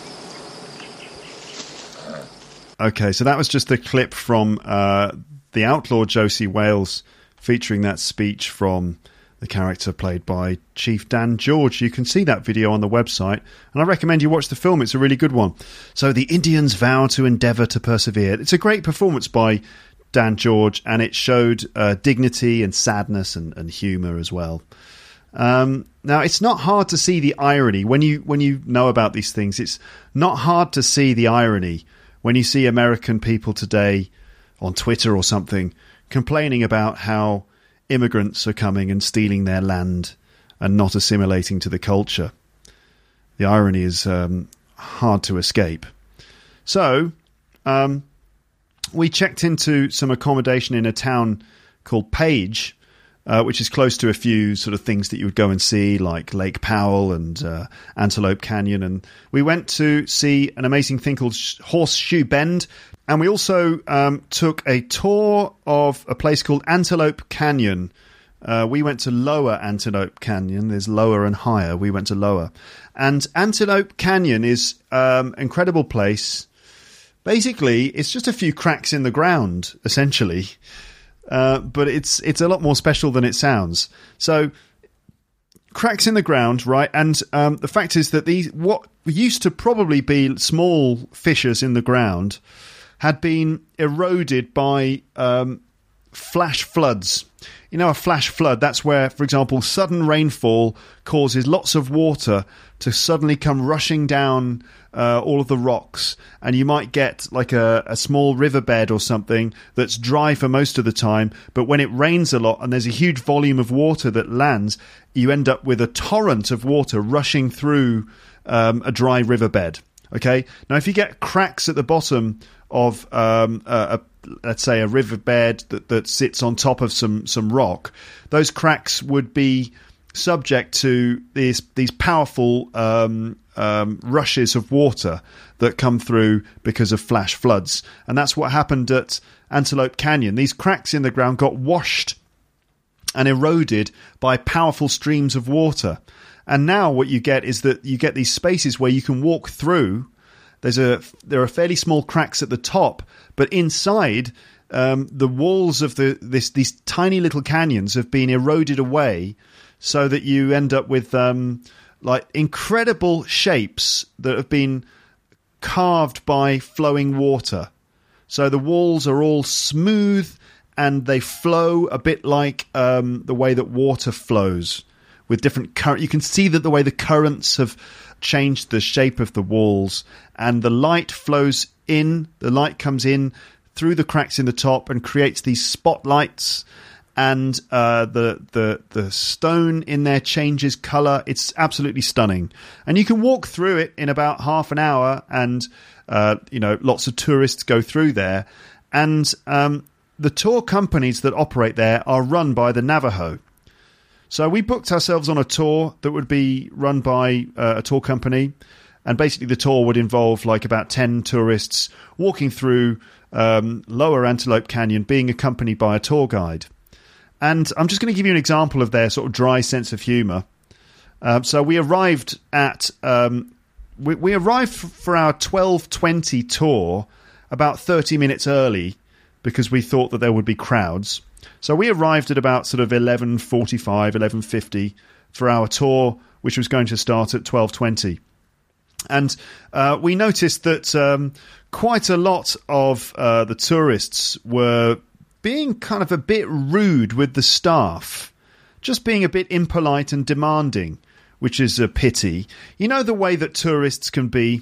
Okay, so that was just a clip from uh, The Outlaw Josie Wales, featuring that speech from the character played by Chief Dan George. You can see that video on the website, and I recommend you watch the film. It's a really good one. So the Indians vow to endeavour to persevere. It's a great performance by Dan George, and it showed uh, dignity and sadness and, and humour as well. Um, now, it's not hard to see the irony when you when you know about these things. It's not hard to see the irony when you see American people today on Twitter or something complaining about how immigrants are coming and stealing their land and not assimilating to the culture. The irony is um, hard to escape. So, um, we checked into some accommodation in a town called Page, uh, which is close to a few sort of things that you would go and see, like Lake Powell and uh, Antelope Canyon. And we went to see an amazing thing called Horseshoe Bend. And we also um, took a tour of a place called Antelope Canyon. Uh, we went to Lower Antelope Canyon. There's lower and higher. We went to lower. And Antelope Canyon is um, an incredible place. Basically, it's just a few cracks in the ground, essentially. Uh, but it's it's a lot more special than it sounds. So cracks in the ground, right? And um, the fact is that these what used to probably be small fissures in the ground had been eroded by um, flash floods. You know, a flash flood, that's where, for example, sudden rainfall causes lots of water to suddenly come rushing down uh, all of the rocks, and you might get like a, a small riverbed or something that's dry for most of the time, but when it rains a lot and there's a huge volume of water that lands, you end up with a torrent of water rushing through um, a dry riverbed. Okay? Now, if you get cracks at the bottom of um, a, a let's say a riverbed that, that sits on top of some, some rock, those cracks would be subject to these these powerful um, um, rushes of water that come through because of flash floods. And that's what happened at Antelope Canyon. These cracks in the ground got washed and eroded by powerful streams of water. And now what you get is that you get these spaces where you can walk through. There's a there are fairly small cracks at the top, but inside um, the walls of the this these tiny little canyons have been eroded away, so that you end up with um, like incredible shapes that have been carved by flowing water. So the walls are all smooth and they flow a bit like um, the way that water flows with different current. You can see that the way the currents have changed the shape of the walls, and the light flows in, the light comes in through the cracks in the top and creates these spotlights, and uh, the the the stone in there changes colour. It's absolutely stunning, and you can walk through it in about half an hour, and uh, you know, lots of tourists go through there, and um, the tour companies that operate there are run by the Navajo. So we booked ourselves on a tour that would be run by uh, a tour company, and basically the tour would involve like about ten tourists walking through um, Lower Antelope Canyon, being accompanied by a tour guide. And I'm just going to give you an example of their sort of dry sense of humour. Um, so we arrived at um, we, we arrived for our twelve twenty tour about thirty minutes early because we thought that there would be crowds. So we arrived at about sort of eleven forty-five, eleven fifty for our tour, which was going to start at twelve twenty. And uh, we noticed that um, quite a lot of uh, the tourists were being kind of a bit rude with the staff, just being a bit impolite and demanding, which is a pity. You know the way that tourists can be,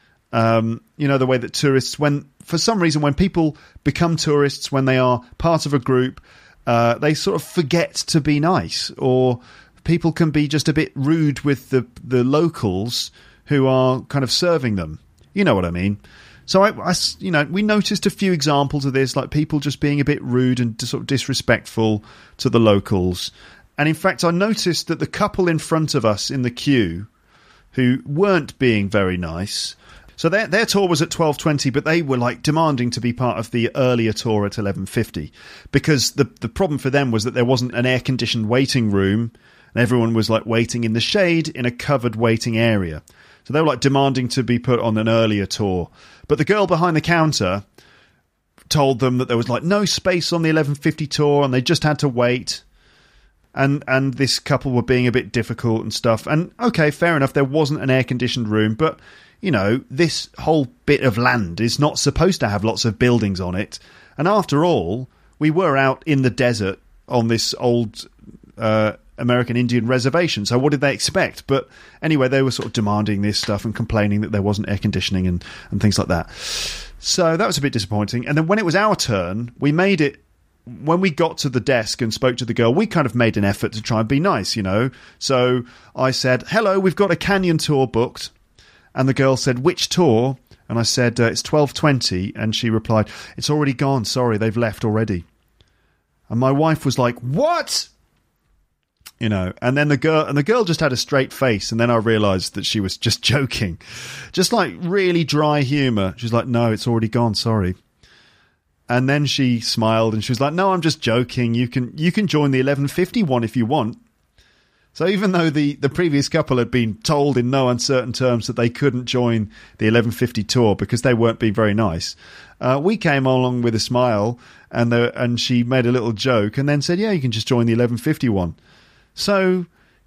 um, you know the way that tourists, when for some reason when people become tourists, when they are part of a group, uh, they sort of forget to be nice, or people can be just a bit rude with the, the locals who are kind of serving them. You know what I mean? So, I, I, you know, we noticed a few examples of this, like people just being a bit rude and sort of disrespectful to the locals. And in fact, I noticed that the couple in front of us in the queue who weren't being very nice. So their their tour was at twelve twenty, but they were like demanding to be part of the earlier tour at eleven fifty, because the the problem for them was that there wasn't an air-conditioned waiting room, and everyone was like waiting in the shade in a covered waiting area. So they were like demanding to be put on an earlier tour. But the girl behind the counter told them that there was like no space on the eleven fifty tour and they just had to wait. And and this couple were being a bit difficult and stuff. And okay, fair enough, there wasn't an air-conditioned room, but you know, this whole bit of land is not supposed to have lots of buildings on it. And after all, we were out in the desert on this old uh, American Indian reservation. So what did they expect? But anyway, they were sort of demanding this stuff and complaining that there wasn't air conditioning and, and things like that. So that was a bit disappointing. And then when it was our turn, we made it, when we got to the desk and spoke to the girl, we kind of made an effort to try and be nice, you know. So I said, hello, we've got a canyon tour booked. And the girl said, which tour? And I said, uh, it's twelve twenty. And she replied, it's already gone. Sorry, they've left already. And my wife was like, what? You know, and then the girl, and the girl just had a straight face. And then I realised that she was just joking. Just like really dry humour. She's like, no, it's already gone. Sorry. And then she smiled and she was like, no, I'm just joking. You can, you can join the eleven fifty one if you want. So even though the, the previous couple had been told in no uncertain terms that they couldn't join the eleven fifty tour because they weren't being very nice, uh, we came along with a smile, and the, and she made a little joke and then said, yeah, you can just join the eleven fifty one. So,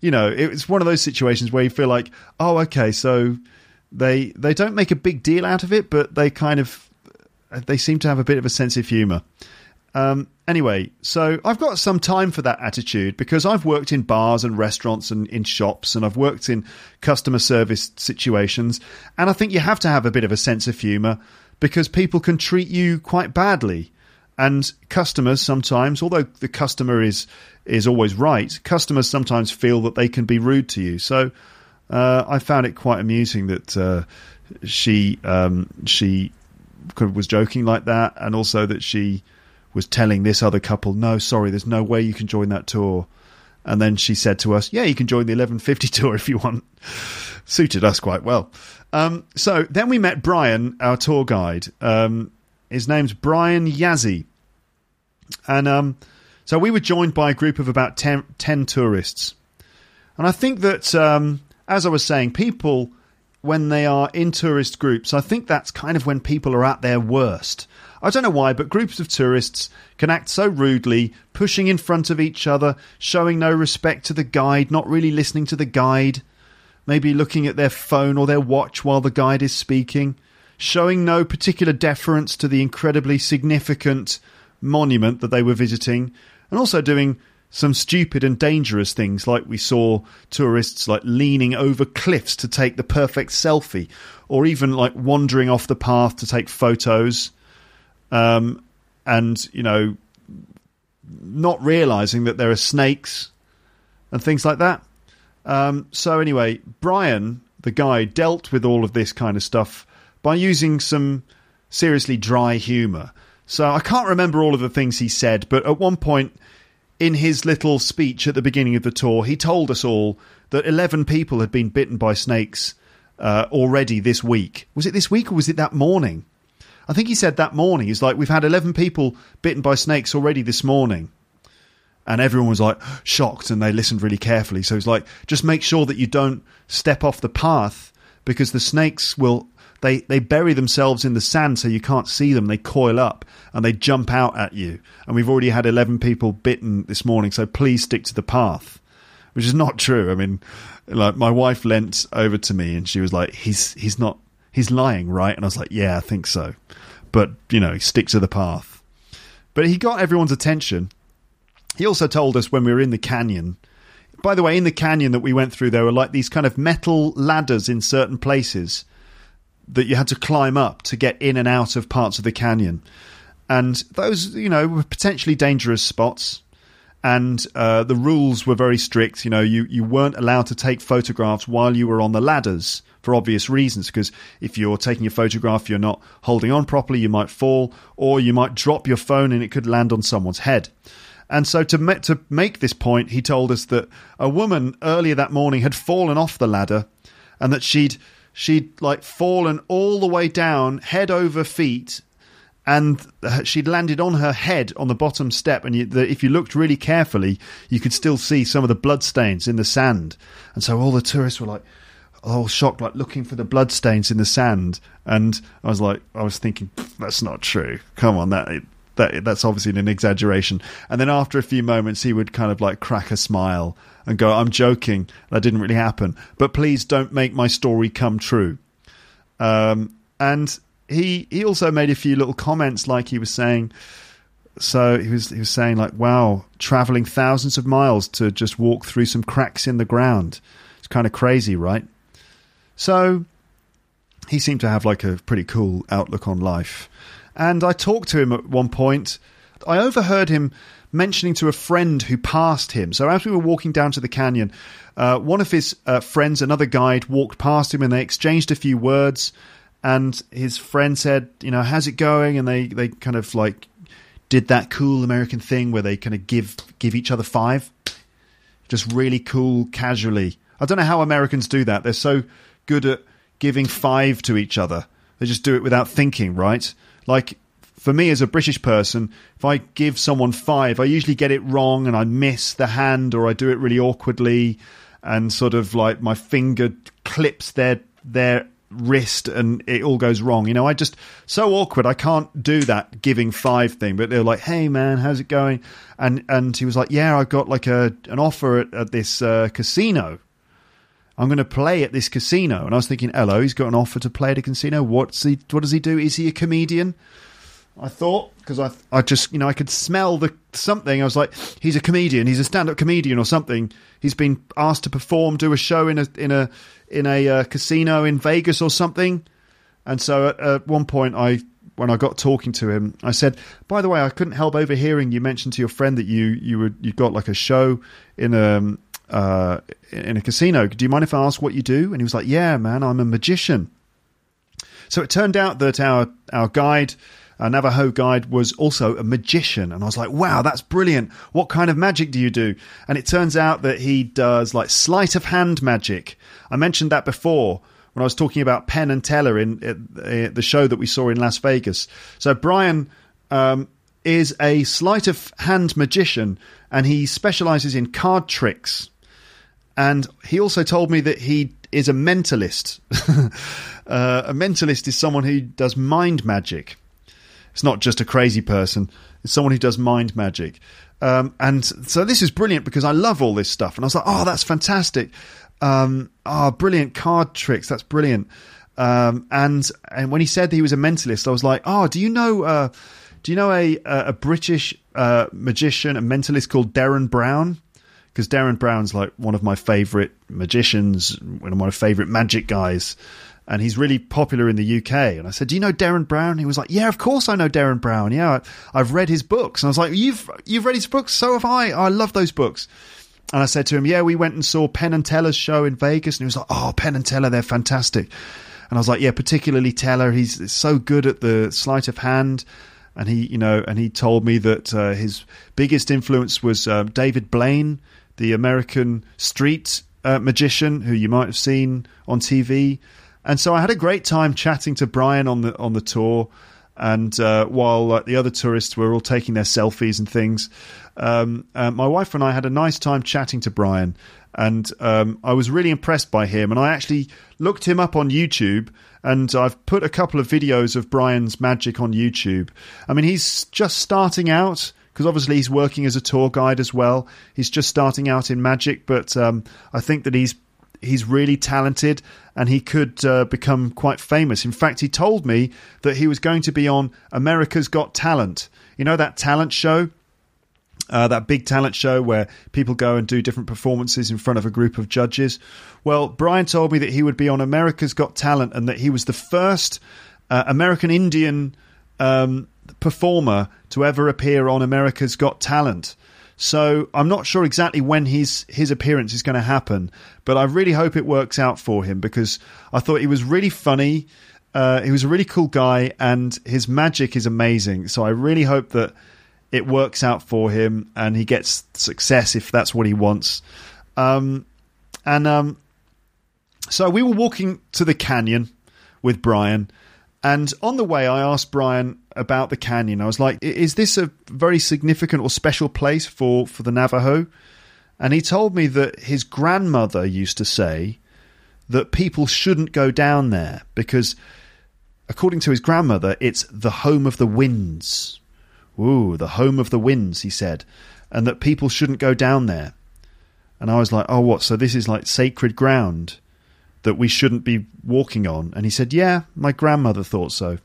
you know, it's one of those situations where you feel like, oh, okay, so they they don't make a big deal out of it, but they kind of they seem to have a bit of a sense of humour. Um, anyway, so I've got some time for that attitude because I've worked in bars and restaurants and in shops, and I've worked in customer service situations, and I think you have to have a bit of a sense of humour because people can treat you quite badly. And customers sometimes, although the customer is is always right, customers sometimes feel that they can be rude to you. So uh, I found it quite amusing that uh, she um, she was joking like that, and also that she was telling this other couple, no, sorry, there's no way you can join that tour. And then she said to us, yeah, you can join the eleven fifty tour if you want. Suited us quite well. Um, so then we met Brian, our tour guide. Um, his name's Brian Yazzie. And um, so we were joined by a group of about ten, ten tourists. And I think that, um, as I was saying, people, when they are in tourist groups, I think that's kind of when people are at their worst. I don't know why, but groups of tourists can act so rudely, pushing in front of each other, showing no respect to the guide, not really listening to the guide, maybe looking at their phone or their watch while the guide is speaking, showing no particular deference to the incredibly significant monument that they were visiting, and also doing some stupid and dangerous things, like we saw tourists like leaning over cliffs to take the perfect selfie, or even like wandering off the path to take photos. Um, and, you know, not realising that there are snakes and things like that. Um, so anyway, Brian, the guy, dealt with all of this kind of stuff by using some seriously dry humour. So I can't remember all of the things he said, but at one point in his little speech at the beginning of the tour, he told us all that eleven people had been bitten by snakes uh, already this week. Was it this week or was it that morning? I think he said that morning. He's like, we've had eleven people bitten by snakes already this morning. And everyone was like shocked, and they listened really carefully. So he's like, just make sure that you don't step off the path, because the snakes will, they, they bury themselves in the sand so you can't see them. They coil up and they jump out at you. And we've already had eleven people bitten this morning, so please stick to the path. Which is not true. I mean, like, my wife leant over to me and she was like, he's he's not, he's lying, right? And I was like, yeah, I think so. But, you know, stick to the path. But he got everyone's attention. He also told us when we were in the canyon. By the way, in the canyon that we went through, there were like these kind of metal ladders in certain places that you had to climb up to get in and out of parts of the canyon. And those, you know, were potentially dangerous spots. And uh, the rules were very strict. You know, you, you weren't allowed to take photographs while you were on the ladders, for obvious reasons, because if you're taking a photograph, you're not holding on properly, you might fall, or you might drop your phone and it could land on someone's head. And so to, me- to make this point, he told us that a woman earlier that morning had fallen off the ladder, and that she'd she'd like fallen all the way down, head over feet, and she'd landed on her head on the bottom step. And you, the, if you looked really carefully, you could still see some of the bloodstains in the sand. And so all the tourists were like, all shocked, like looking for the bloodstains in the sand. And I was like, I was thinking, that's not true. Come on, that that that's obviously an exaggeration. And then after a few moments, he would kind of like crack a smile and go, I'm joking. That didn't really happen. But please don't make my story come true. Um, and he he also made a few little comments, like he was saying. So he was he was saying like, wow, traveling thousands of miles to just walk through some cracks in the ground. It's kind of crazy, right? So he seemed to have like a pretty cool outlook on life. And I talked to him at one point. I overheard him mentioning to a friend who passed him. So as we were walking down to the canyon, uh, one of his uh, friends, another guide, walked past him and they exchanged a few words. And his friend said, you know, how's it going? And they, they kind of like did that cool American thing where they kind of give give each other five. Just really cool, casually. I don't know how Americans do that. They're so good at giving five to each other. They just do it without thinking, right? Like, for me as a British person, if I give someone five, I usually get it wrong and I miss the hand, or I do it really awkwardly and sort of like my finger clips their their wrist and it all goes wrong. You know, I just, so awkward. I can't do that giving five thing, but they're like, hey man, how's it going? And, and he was like, yeah, I got like a, an offer at, at this uh, casino. I'm going to play at this casino. And I was thinking, hello, he's got an offer to play at a casino. What's he, what does he do? Is he a comedian? I thought, because I, I just, you know, I could smell the something. I was like, he's a comedian. He's a stand-up comedian or something. He's been asked to perform, do a show in a in a in a uh, casino in Vegas or something. And so at, at one point, I when I got talking to him, I said, by the way, I couldn't help overhearing you mention to your friend that you you were you got like a show in a uh, in a casino. Do you mind if I ask what you do? And he was like, yeah, man, I'm a magician. So it turned out that our our guide. Our Navajo guide was also a magician. And I was like, wow, that's brilliant. What kind of magic do you do? And it turns out that he does like sleight of hand magic. I mentioned that before when I was talking about Penn and Teller in uh, the show that we saw in Las Vegas. So Brian um, is a sleight of hand magician and he specializes in card tricks. And he also told me that he is a mentalist. uh, a mentalist is someone who does mind magic. It's not just a crazy person. It's someone who does mind magic. Um, and so this is brilliant because I love all this stuff. And I was like, oh, that's fantastic. Um, oh, brilliant card tricks. That's brilliant. Um, and and when he said that he was a mentalist, I was like, oh, do you know uh, do you know a, a British uh, magician, a mentalist called Derren Brown? Because Derren Brown's like one of my favourite magicians, one of my favourite magic guys. And he's really popular in the U K. And I said, do you know Derren Brown? He was like, yeah, of course I know Derren Brown. Yeah, I've read his books. And I was like, you've you've read his books? So have I. Oh, I love those books. And I said to him, yeah, we went and saw Penn and Teller's show in Vegas. And he was like, oh, Penn and Teller, they're fantastic. And I was like, yeah, particularly Teller. He's so good at the sleight of hand. And he, you know, and he told me that uh, his biggest influence was uh, David Blaine, the American street uh, magician who you might have seen on T V. And so I had a great time chatting to Brian on the on the tour, and uh, while uh, the other tourists were all taking their selfies and things, um, uh, my wife and I had a nice time chatting to Brian, and um, I was really impressed by him. And I actually looked him up on YouTube, and I've put a couple of videos of Brian's magic on YouTube. I mean, he's just starting out, because obviously he's working as a tour guide as well. He's just starting out in magic, but um, I think that he's he's really talented and he could uh, become quite famous. In fact, he told me that he was going to be on America's Got Talent. You know, that talent show? Uh, that big talent show where people go and do different performances in front of a group of judges. Well, Brian told me that he would be on America's Got Talent and that he was the first uh, American Indian um, performer to ever appear on America's Got Talent. So I'm not sure exactly when his his appearance is going to happen, but I really hope it works out for him because I thought he was really funny. Uh, he was a really cool guy and his magic is amazing. So I really hope that it works out for him and he gets success if that's what he wants. Um, and um, so we were walking to the canyon with Brian. And on the way, I asked Brian about the canyon. I was like, is this a very significant or special place for, for the Navajo? And he told me that his grandmother used to say that people shouldn't go down there because, according to his grandmother, it's the home of the winds. Ooh, the home of the winds, he said. And that people shouldn't go down there. And I was like, oh, what? So this is like sacred ground that we shouldn't be walking on? And he said, yeah, my grandmother thought so.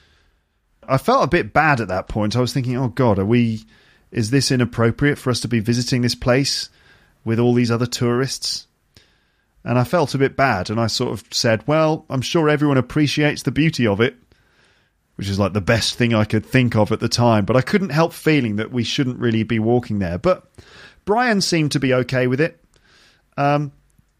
I felt a bit bad at that point. I was thinking, oh God, are we, is this inappropriate for us to be visiting this place with all these other tourists? And I felt a bit bad. And I sort of said, well, I'm sure everyone appreciates the beauty of it, which is like the best thing I could think of at the time. But I couldn't help feeling that we shouldn't really be walking there. But Brian seemed to be okay with it. Um,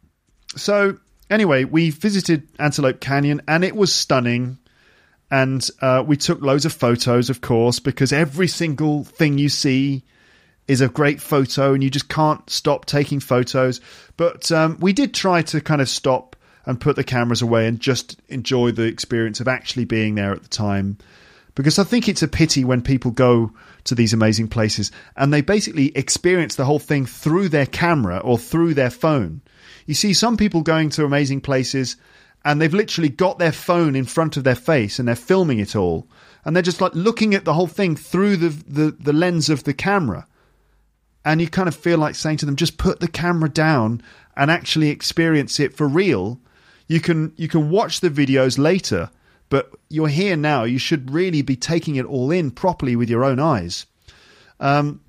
so anyway, we visited Antelope Canyon and it was stunning. And uh, we took loads of photos, of course, because every single thing you see is a great photo and you just can't stop taking photos. But um, we did try to kind of stop and put the cameras away and just enjoy the experience of actually being there at the time. Because I think it's a pity when people go to these amazing places and they basically experience the whole thing through their camera or through their phone. You see some people going to amazing places and they've literally got their phone in front of their face and they're filming it all. And they're just like looking at the whole thing through the, the, the lens of the camera. And you kind of feel like saying to them, just put the camera down and actually experience it for real. You can you can watch the videos later, but you're here now. You should really be taking it all in properly with your own eyes. Um,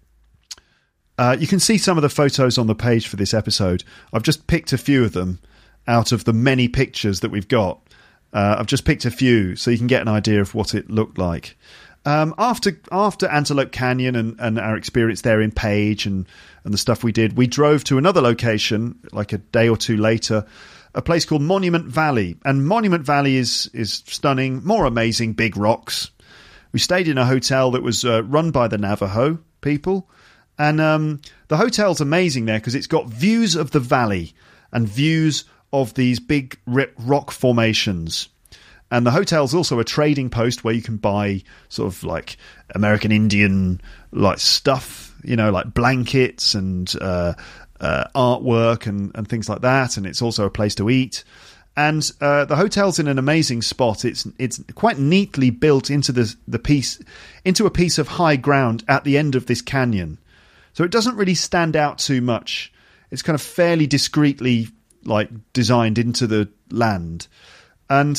uh, you can see some of the photos on the page for this episode. I've just picked a few of them out of the many pictures that we've got. Uh, I've just picked a few so you can get an idea of what it looked like. Um, after after Antelope Canyon and, and our experience there in Page and, and the stuff we did, we drove to another location like a day or two later, a place called Monument Valley. And Monument Valley is is stunning, more amazing, big rocks. We stayed in a hotel that was uh, run by the Navajo people. And um, the hotel's amazing there because it's got views of the valley and views of these big rock formations. And the hotel's also a trading post where you can buy sort of like American Indian like stuff, you know, like blankets and uh, uh, artwork and, and things like that. And it's also a place to eat. And uh, the hotel's in an amazing spot. It's it's quite neatly built into the the piece into a piece of high ground at the end of this canyon, so it doesn't really stand out too much. It's kind of fairly discreetly like designed into the land, and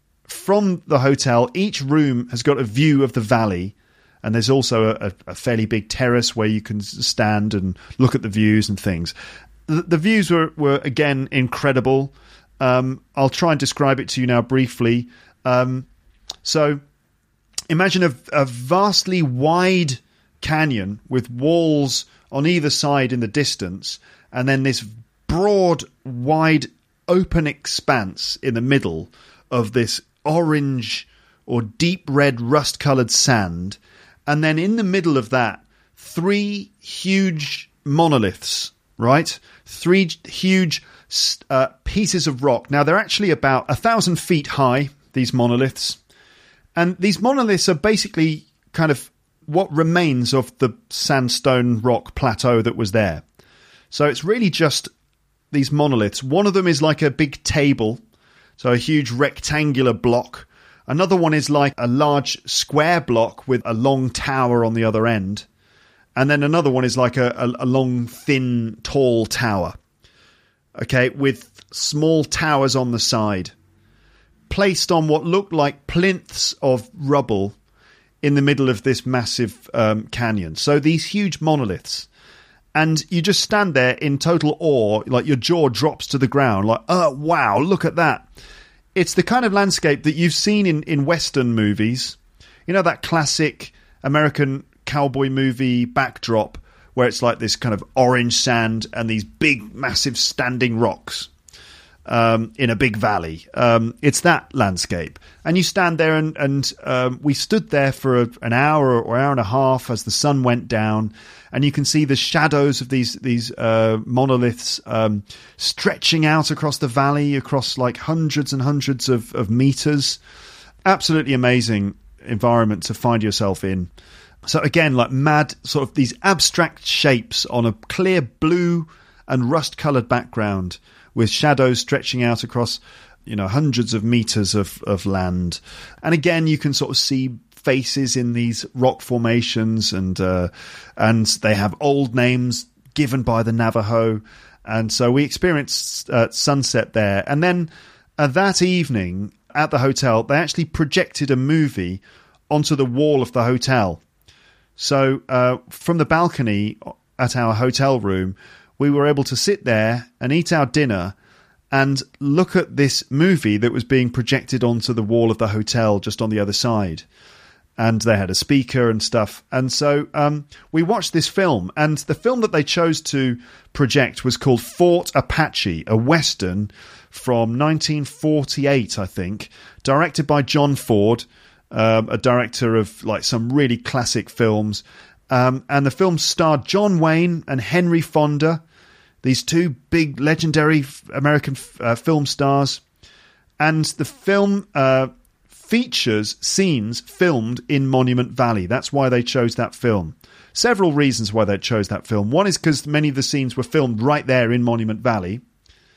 from the hotel, each room has got a view of the valley, and there's also a, a fairly big terrace where you can stand and look at the views and things. The, the views were, were, again, incredible. Um, I'll try and describe it to you now briefly. Um, so imagine a, a vastly wide canyon with walls on either side in the distance, and then this broad, wide, open expanse in the middle of this orange or deep red rust-coloured sand. And then in the middle of that, three huge monoliths, right? Three huge uh, pieces of rock. Now, they're actually about a thousand feet high, these monoliths. And these monoliths are basically kind of what remains of the sandstone rock plateau that was there. So it's really just these monoliths. One of them is like a big table, so a huge rectangular block. Another one is like a large square block with a long tower on the other end. And then another one is like a, a, a long, thin, tall tower. Okay, with small towers on the side, placed on what looked like plinths of rubble in the middle of this massive um, canyon. So these huge monoliths. And you just stand there in total awe, like your jaw drops to the ground, like, oh, wow, look at that. It's the kind of landscape that you've seen in, in Western movies. You know, that classic American cowboy movie backdrop where it's like this kind of orange sand and these big, massive standing rocks um, in a big valley. Um, it's that landscape. And you stand there and, and um, we stood there for a, an hour or hour and a half as the sun went down. And you can see the shadows of these these uh, monoliths um, stretching out across the valley, across like hundreds and hundreds of, of meters. Absolutely amazing environment to find yourself in. So again, like mad, sort of these abstract shapes on a clear blue and rust-coloured background with shadows stretching out across, you know, hundreds of meters of, of land. And again, you can sort of see faces in these rock formations, and uh, and they have old names given by the Navajo. And so we experienced uh, sunset there. And then uh, that evening at the hotel, they actually projected a movie onto the wall of the hotel. So uh, from the balcony at our hotel room, we were able to sit there and eat our dinner and look at this movie that was being projected onto the wall of the hotel just on the other side. And they had a speaker and stuff. And so um, we watched this film. And the film that they chose to project was called Fort Apache, a Western from nineteen forty-eight, I think, directed by John Ford, um, a director of like some really classic films. Um, and the film starred John Wayne and Henry Fonda, these two big legendary American uh, film stars. And the film Uh, features scenes filmed in Monument Valley. That's why they chose that film. Several reasons why they chose that film. One is because many of the scenes were filmed right there in Monument Valley.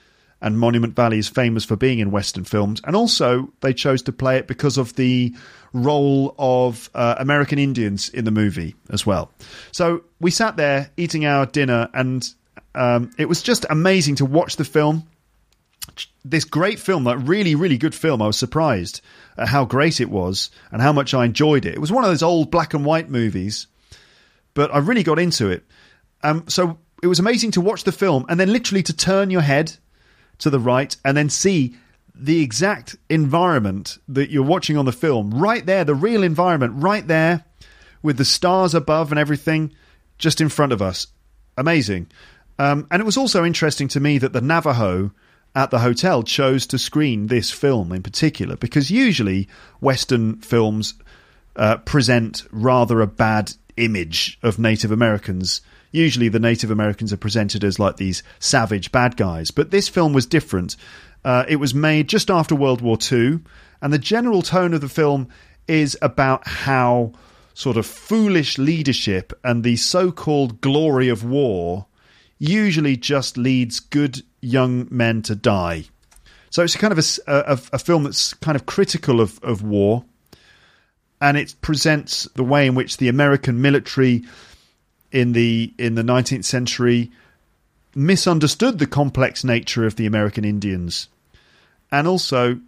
and Monument Valley is famous for being in Western films. And also, they chose to play it because of the role of uh, American Indians in the movie as well. So we sat there eating our dinner, and um, it was just amazing to watch the film. This great film, like really, really good film. I was surprised at how great it was and how much I enjoyed it. It was one of those old black and white movies, but I really got into it. Um, so it was amazing to watch the film and then literally to turn your head to the right and then see the exact environment that you're watching on the film right there, the real environment right there with the stars above and everything just in front of us. Amazing. Um, and it was also interesting to me that the Navajo at the hotel chose to screen this film in particular, because usually Western films uh, present rather a bad image of Native Americans. Usually the Native Americans are presented as like these savage bad guys, but this film was different. Uh, it was made just after World War Two, and the general tone of the film is about how sort of foolish leadership and the so-called glory of war usually just leads good young men to die. So it's kind of a, a, a film that's kind of critical of, of war, and it presents the way in which the American military in the in the nineteenth century misunderstood the complex nature of the American Indians, and also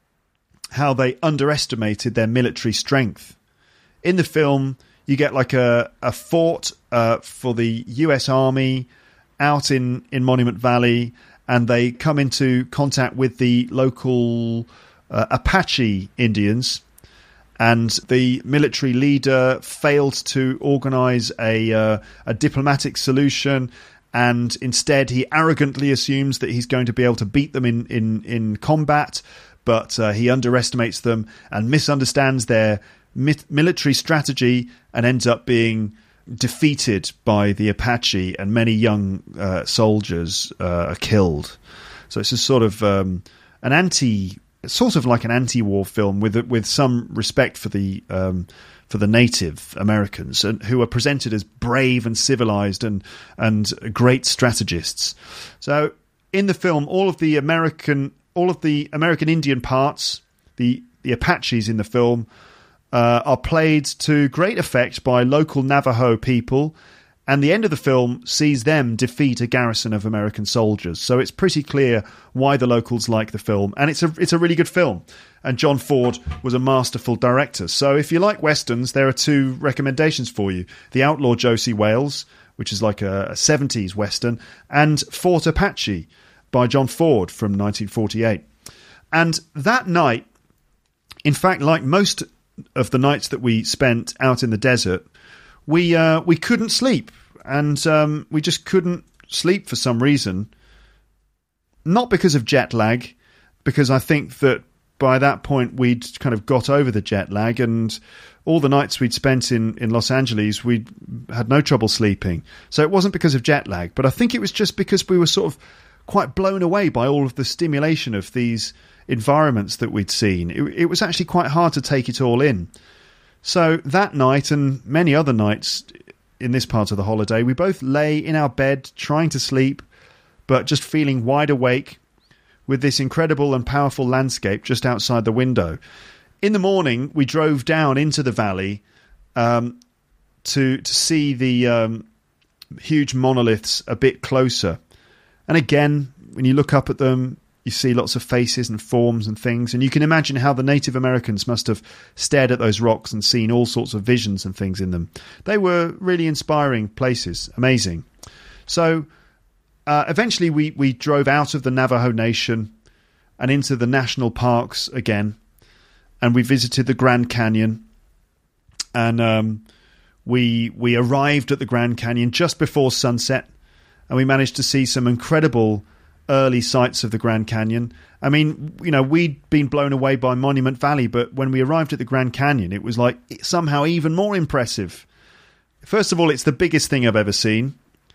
how they underestimated their military strength. In the film, you get like a, a fort uh, for the U S Army out in, in Monument Valley, and they come into contact with the local uh, Apache Indians, and the military leader failed to organize a uh, a diplomatic solution, and instead he arrogantly assumes that he's going to be able to beat them in, in, in combat, but uh, he underestimates them and misunderstands their mit- military strategy and ends up being defeated by the Apache, and many young uh, soldiers uh, are killed. So it's a sort of um, an anti, sort of like an anti-war film with with some respect for the um, for the Native Americans, and who are presented as brave and civilized and and great strategists. So in the film, all of the American all of the American Indian parts, the the Apaches in the film, Uh, are played to great effect by local Navajo people, and the end of the film sees them defeat a garrison of American soldiers. So it's pretty clear why the locals like the film, and it's a it's a really good film. And John Ford was a masterful director. So if you like westerns, there are two recommendations for you: The Outlaw Josie Wales, which is like a, a seventies western, and Fort Apache by John Ford from nineteen forty-eight. And that night, in fact, like most of the nights that we spent out in the desert, we uh, we couldn't sleep, and um, we just couldn't sleep for some reason. Not because of jet lag, because I think that by that point we'd kind of got over the jet lag, and all the nights we'd spent in, in Los Angeles, we'd had no trouble sleeping. So it wasn't because of jet lag, but I think it was just because we were sort of quite blown away by all of the stimulation of these environments that we'd seen. It, it was actually quite hard to take it all in. So that night and many other nights in this part of the holiday, we both lay in our bed trying to sleep, but just feeling wide awake with this incredible and powerful landscape just outside the window. In the morning, we drove down into the valley um, to to see the um, huge monoliths a bit closer. And again, when you look up at them, you see lots of faces and forms and things, and you can imagine how the Native Americans must have stared at those rocks and seen all sorts of visions and things in them. They were really inspiring places, amazing. So uh, eventually we, we drove out of the Navajo Nation and into the national parks again, and we visited the Grand Canyon, and um, we we arrived at the Grand Canyon just before sunset, and we managed to see some incredible early sights of the Grand Canyon. I mean, you know, we'd been blown away by Monument Valley, but when we arrived at the Grand Canyon, it was like somehow even more impressive. First of all, it's the biggest thing I've ever seen.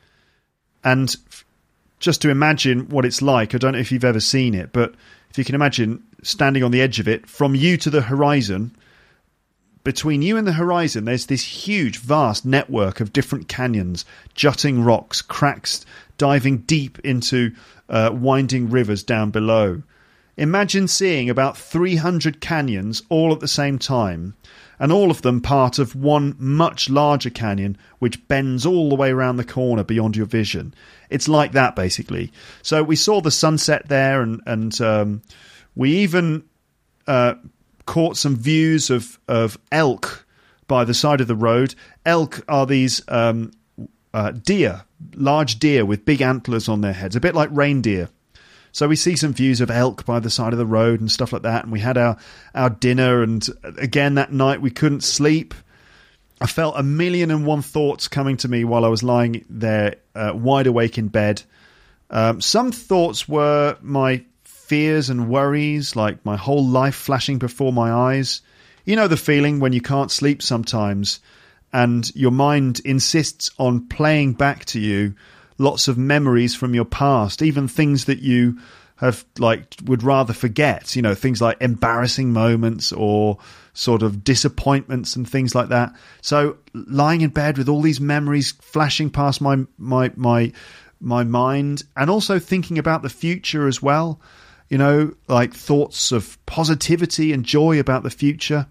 And just to imagine what it's like, I don't know if you've ever seen it, but if you can imagine standing on the edge of it, from you to the horizon, between you and the horizon, there's this huge, vast network of different canyons, jutting rocks, cracks diving deep into uh, winding rivers down below. Imagine seeing about three hundred canyons all at the same time, and all of them part of one much larger canyon which bends all the way around the corner beyond your vision. It's like that, basically. So we saw the sunset there, and, and um, we even uh, caught some views of, of elk by the side of the road. Elk are these um, uh, deer, large deer with big antlers on their heads, a bit like reindeer. So we see some views of elk by the side of the road and stuff like that. And we had our, our dinner. And again, that night we couldn't sleep. I felt a million and one thoughts coming to me while I was lying there uh, wide awake in bed. Um, some thoughts were my fears and worries, like my whole life flashing before my eyes. You know the feeling when you can't sleep sometimes and your mind insists on playing back to you lots of memories from your past, even things that you have like would rather forget, you know, things like embarrassing moments or sort of disappointments and things like that. So lying in bed with all these memories flashing past my my my my mind, and also thinking about the future as well, you know, like thoughts of positivity and joy about the future.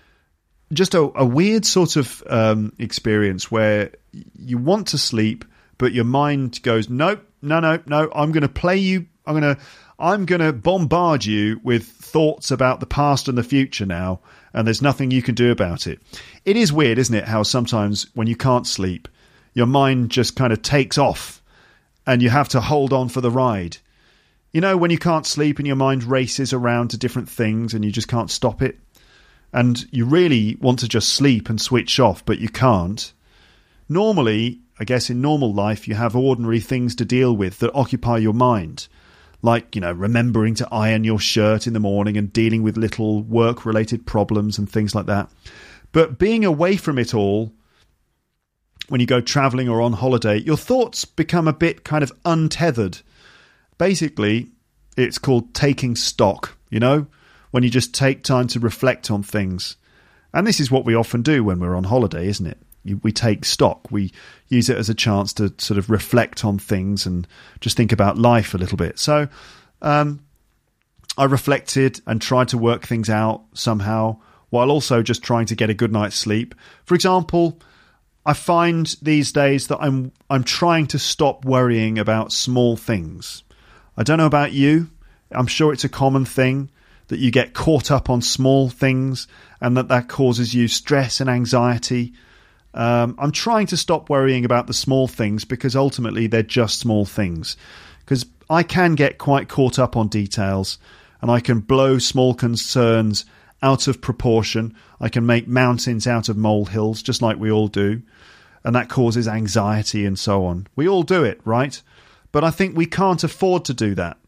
Just a, a weird sort of um, experience where you want to sleep, but your mind goes, nope, no, no, no, I'm going to play you, I'm going to I'm going to bombard you with thoughts about the past and the future now, and there's nothing you can do about it. It is weird, isn't it, how sometimes when you can't sleep, your mind just kind of takes off and you have to hold on for the ride. You know, when you can't sleep and your mind races around to different things and you just can't stop it, and you really want to just sleep and switch off, but you can't. Normally, I guess in normal life, you have ordinary things to deal with that occupy your mind, like, you know, remembering to iron your shirt in the morning and dealing with little work-related problems and things like that. But being away from it all, when you go travelling or on holiday, your thoughts become a bit kind of untethered. Basically, it's called taking stock, you know, when you just take time to reflect on things. And this is what we often do when we're on holiday, isn't it? We take stock. We use it as a chance to sort of reflect on things and just think about life a little bit. So um, I reflected and tried to work things out somehow while also just trying to get a good night's sleep. For example, I find these days that I'm I'm trying to stop worrying about small things. I don't know about you. I'm sure it's a common thing that you get caught up on small things and that that causes you stress and anxiety. Um, I'm trying to stop worrying about the small things because ultimately they're just small things. Because I can get quite caught up on details and I can blow small concerns out of proportion. I can make mountains out of molehills, just like we all do. And that causes anxiety and so on. We all do it, right? But I think we can't afford to do that.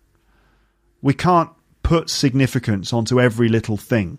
We can't put significance onto every little thing,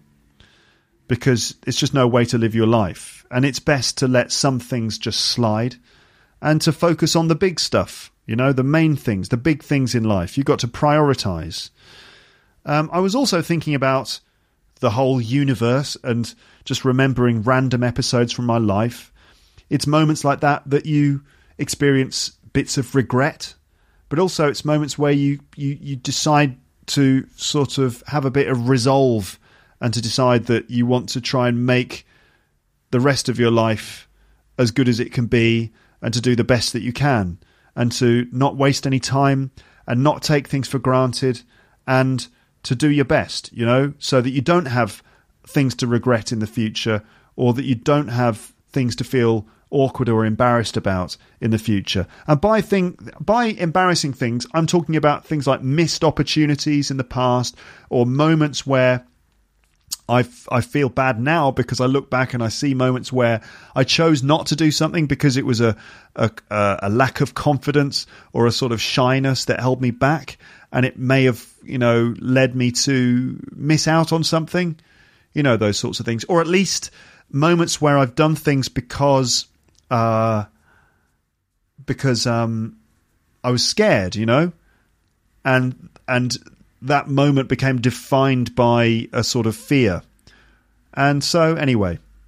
because it's just no way to live your life. And it's best to let some things just slide and to focus on the big stuff, you know, the main things, the big things in life. You've got to prioritise. Um, I was also thinking about the whole universe and just remembering random episodes from my life. It's moments like that that you experience bits of regret, but also it's moments where you, you, you decide to sort of have a bit of resolve and to decide that you want to try and make the rest of your life as good as it can be and to do the best that you can and to not waste any time and not take things for granted and to do your best, you know, so that you don't have things to regret in the future or that you don't have things to feel awkward or embarrassed about in the future. And by thing, by embarrassing things, I'm talking about things like missed opportunities in the past or moments where I, I feel bad now because I look back and I see moments where I chose not to do something because it was a, a, a lack of confidence or a sort of shyness that held me back. And it may have, you know, led me to miss out on something, you know, those sorts of things. Or at least moments where I've done things because, uh, because um, I was scared, you know, and and that moment became defined by a sort of fear. And so, anyway,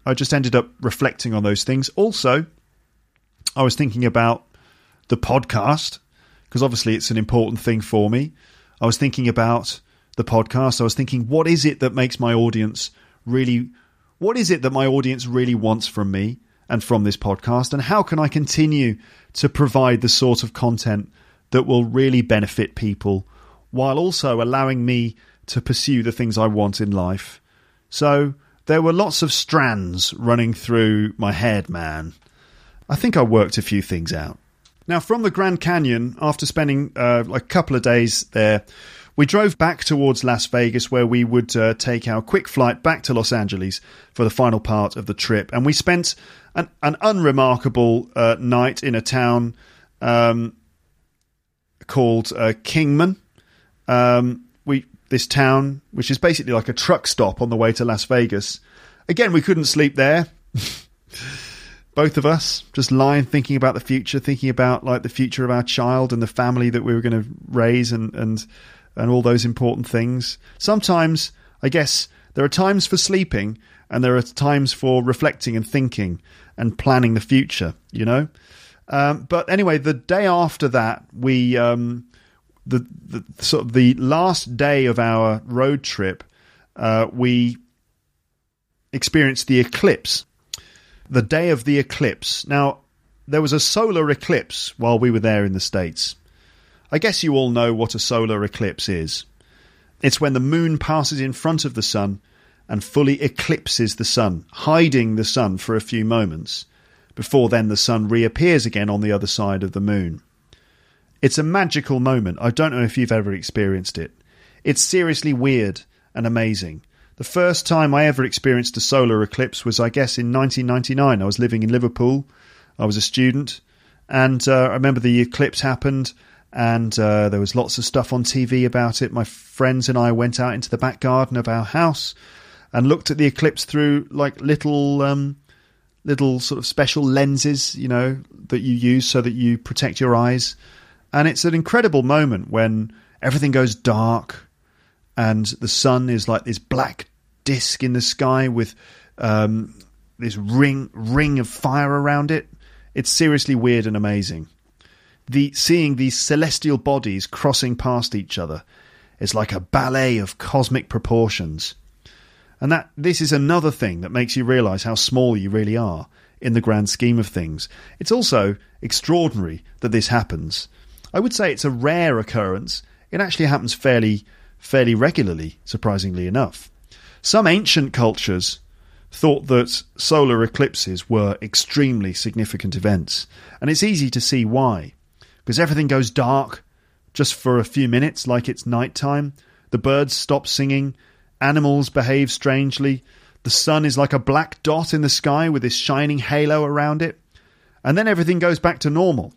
I just ended up reflecting on those things. Also, I was thinking about the podcast, because obviously it's an important thing for me. I was thinking about the podcast. I was thinking, what is it that makes my audience really, what is it that my audience really wants from me and from this podcast? And how can I continue to provide the sort of content that will really benefit people while also allowing me to pursue the things I want in life? So there were lots of strands running through my head, man. I think I worked a few things out. Now, from the Grand Canyon, after spending uh, a couple of days there, we drove back towards Las Vegas, where we would uh, take our quick flight back to Los Angeles for the final part of the trip. And we spent an, an unremarkable uh, night in a town um, called uh, Kingman. Um, we this town, which is basically like a truck stop on the way to Las Vegas. Again, we couldn't sleep there. Both of us just lying, thinking about the future, thinking about like the future of our child and the family that we were going to raise, and and and all those important things. Sometimes, I guess, there are times for sleeping, and there are times for reflecting and thinking and planning the future, you know. Um, but anyway, the day after that, we um, the, the sort of the last day of our road trip, uh, we experienced the eclipse. The day of the eclipse. Now, there was a solar eclipse while we were there in the States. I guess you all know what a solar eclipse is. It's when the moon passes in front of the sun and fully eclipses the sun, hiding the sun for a few moments, before then the sun reappears again on the other side of the moon. It's a magical moment. I don't know if you've ever experienced it. It's seriously weird and amazing. The first time I ever experienced a solar eclipse was, I guess, in nineteen ninety-nine. I was living in Liverpool. I was a student. And uh, I remember the eclipse happened, and uh, there was lots of stuff on T V about it. My friends and I went out into the back garden of our house and looked at the eclipse through like little, um, little sort of special lenses, you know, that you use so that you protect your eyes. And it's an incredible moment when everything goes dark and the sun is like this black disc in the sky with um, this ring ring of fire around it. It's seriously weird and amazing. The seeing these celestial bodies crossing past each other is like a ballet of cosmic proportions. And that this is another thing that makes you realise how small you really are in the grand scheme of things. It's also extraordinary that this happens. I would say it's a rare occurrence. It actually happens fairly fairly regularly, surprisingly enough. Some ancient cultures thought that solar eclipses were extremely significant events, and it's easy to see why. Because everything goes dark just for a few minutes, like it's nighttime. The birds stop singing, animals behave strangely, the sun is like a black dot in the sky with this shining halo around it, and then everything goes back to normal.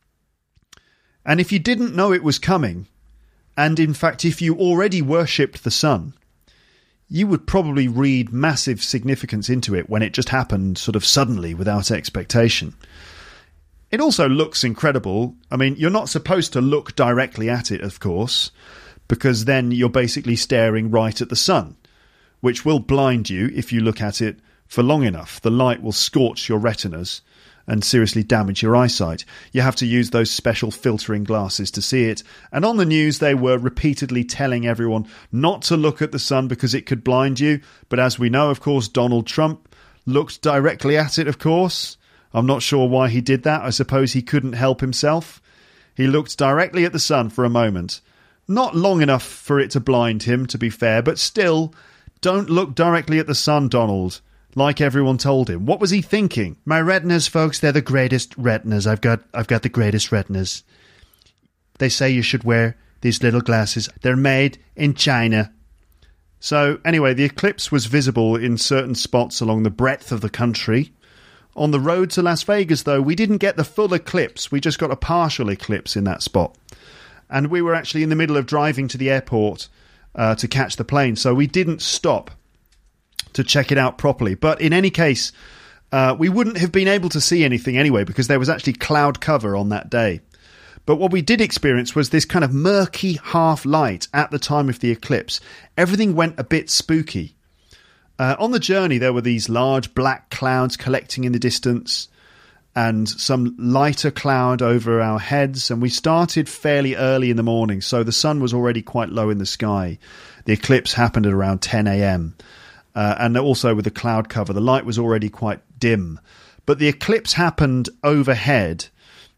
And if you didn't know it was coming, and in fact if you already worshipped the sun, you would probably read massive significance into it when it just happened sort of suddenly without expectation. It also looks incredible. I mean, you're not supposed to look directly at it, of course, because then you're basically staring right at the sun, which will blind you if you look at it for long enough. The light will scorch your retinas and seriously damage your eyesight. You have to use those special filtering glasses to see it. And on the news, they were repeatedly telling everyone not to look at the sun because it could blind you. But as we know, of course, Donald Trump looked directly at it, of course. I'm not sure why he did that. I suppose he couldn't help himself. He looked directly at the sun for a moment. Not long enough for it to blind him, to be fair, but still, don't look directly at the sun, Donald. Like everyone told him. What was he thinking? My retinas, folks, they're the greatest retinas. I've got I've got the greatest retinas. They say you should wear these little glasses. They're made in China. So, anyway, the eclipse was visible in certain spots along the breadth of the country. On the road to Las Vegas, though, we didn't get the full eclipse. We just got a partial eclipse in that spot. And we were actually in the middle of driving to the airport uh, to catch the plane, so we didn't stop to check it out properly. But in any case, uh, we wouldn't have been able to see anything anyway because there was actually cloud cover on that day. But what we did experience was this kind of murky half light at the time of the eclipse. Everything went a bit spooky. Uh, on the journey, there were these large black clouds collecting in the distance and some lighter cloud over our heads. And we started fairly early in the morning, so the sun was already quite low in the sky. The eclipse happened at around ten a.m. Uh, and also with the cloud cover, the light was already quite dim. But the eclipse happened overhead.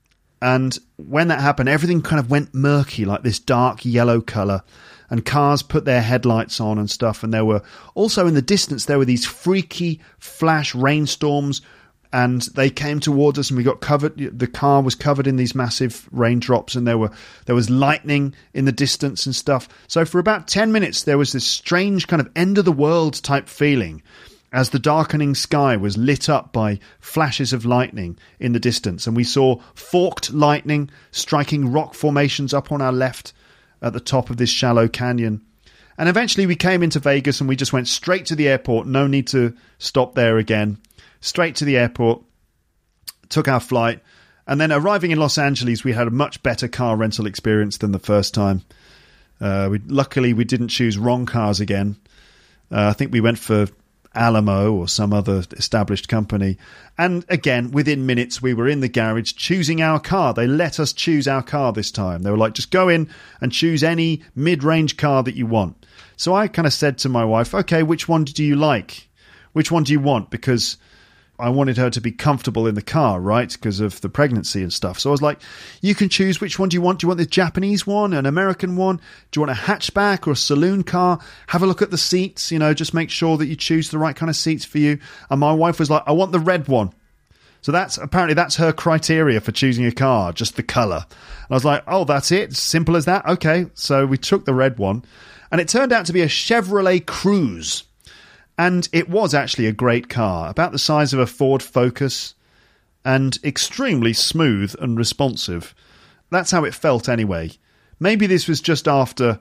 And when that happened, everything kind of went murky, like this dark yellow colour. And cars put their headlights on and stuff. And there were also in the distance, there were these freaky flash rainstorms. And they came towards us and we got covered. The car was covered in these massive raindrops. And there were there was lightning in the distance and stuff. So for about ten minutes, there was this strange kind of end of the world type feeling as the darkening sky was lit up by flashes of lightning in the distance. And we saw forked lightning striking rock formations up on our left at the top of this shallow canyon. And eventually we came into Vegas and we just went straight to the airport. No need to stop there again. Straight to the airport, took our flight. And then arriving in Los Angeles, we had a much better car rental experience than the first time. Uh, we, luckily, we didn't choose wrong cars again. Uh, I think we went for Alamo or some other established company. And again, within minutes, we were in the garage choosing our car. They let us choose our car this time. They were like, just go in and choose any mid-range car that you want. So I kind of said to my wife, okay, which one do you like? Which one do you want? Because I wanted her to be comfortable in the car, right? Because of the pregnancy and stuff. So I was like, you can choose which one do you want. Do you want the Japanese one, an American one? Do you want a hatchback or a saloon car? Have a look at the seats, you know, just make sure that you choose the right kind of seats for you. And my wife was like, I want the red one. So that's apparently that's her criteria for choosing a car, just the colour. And I was like, oh, that's it? Simple as that? Okay. So we took the red one. And it turned out to be a Chevrolet Cruze. And it was actually a great car, about the size of a Ford Focus, and extremely smooth and responsive. That's how it felt anyway. Maybe this was just after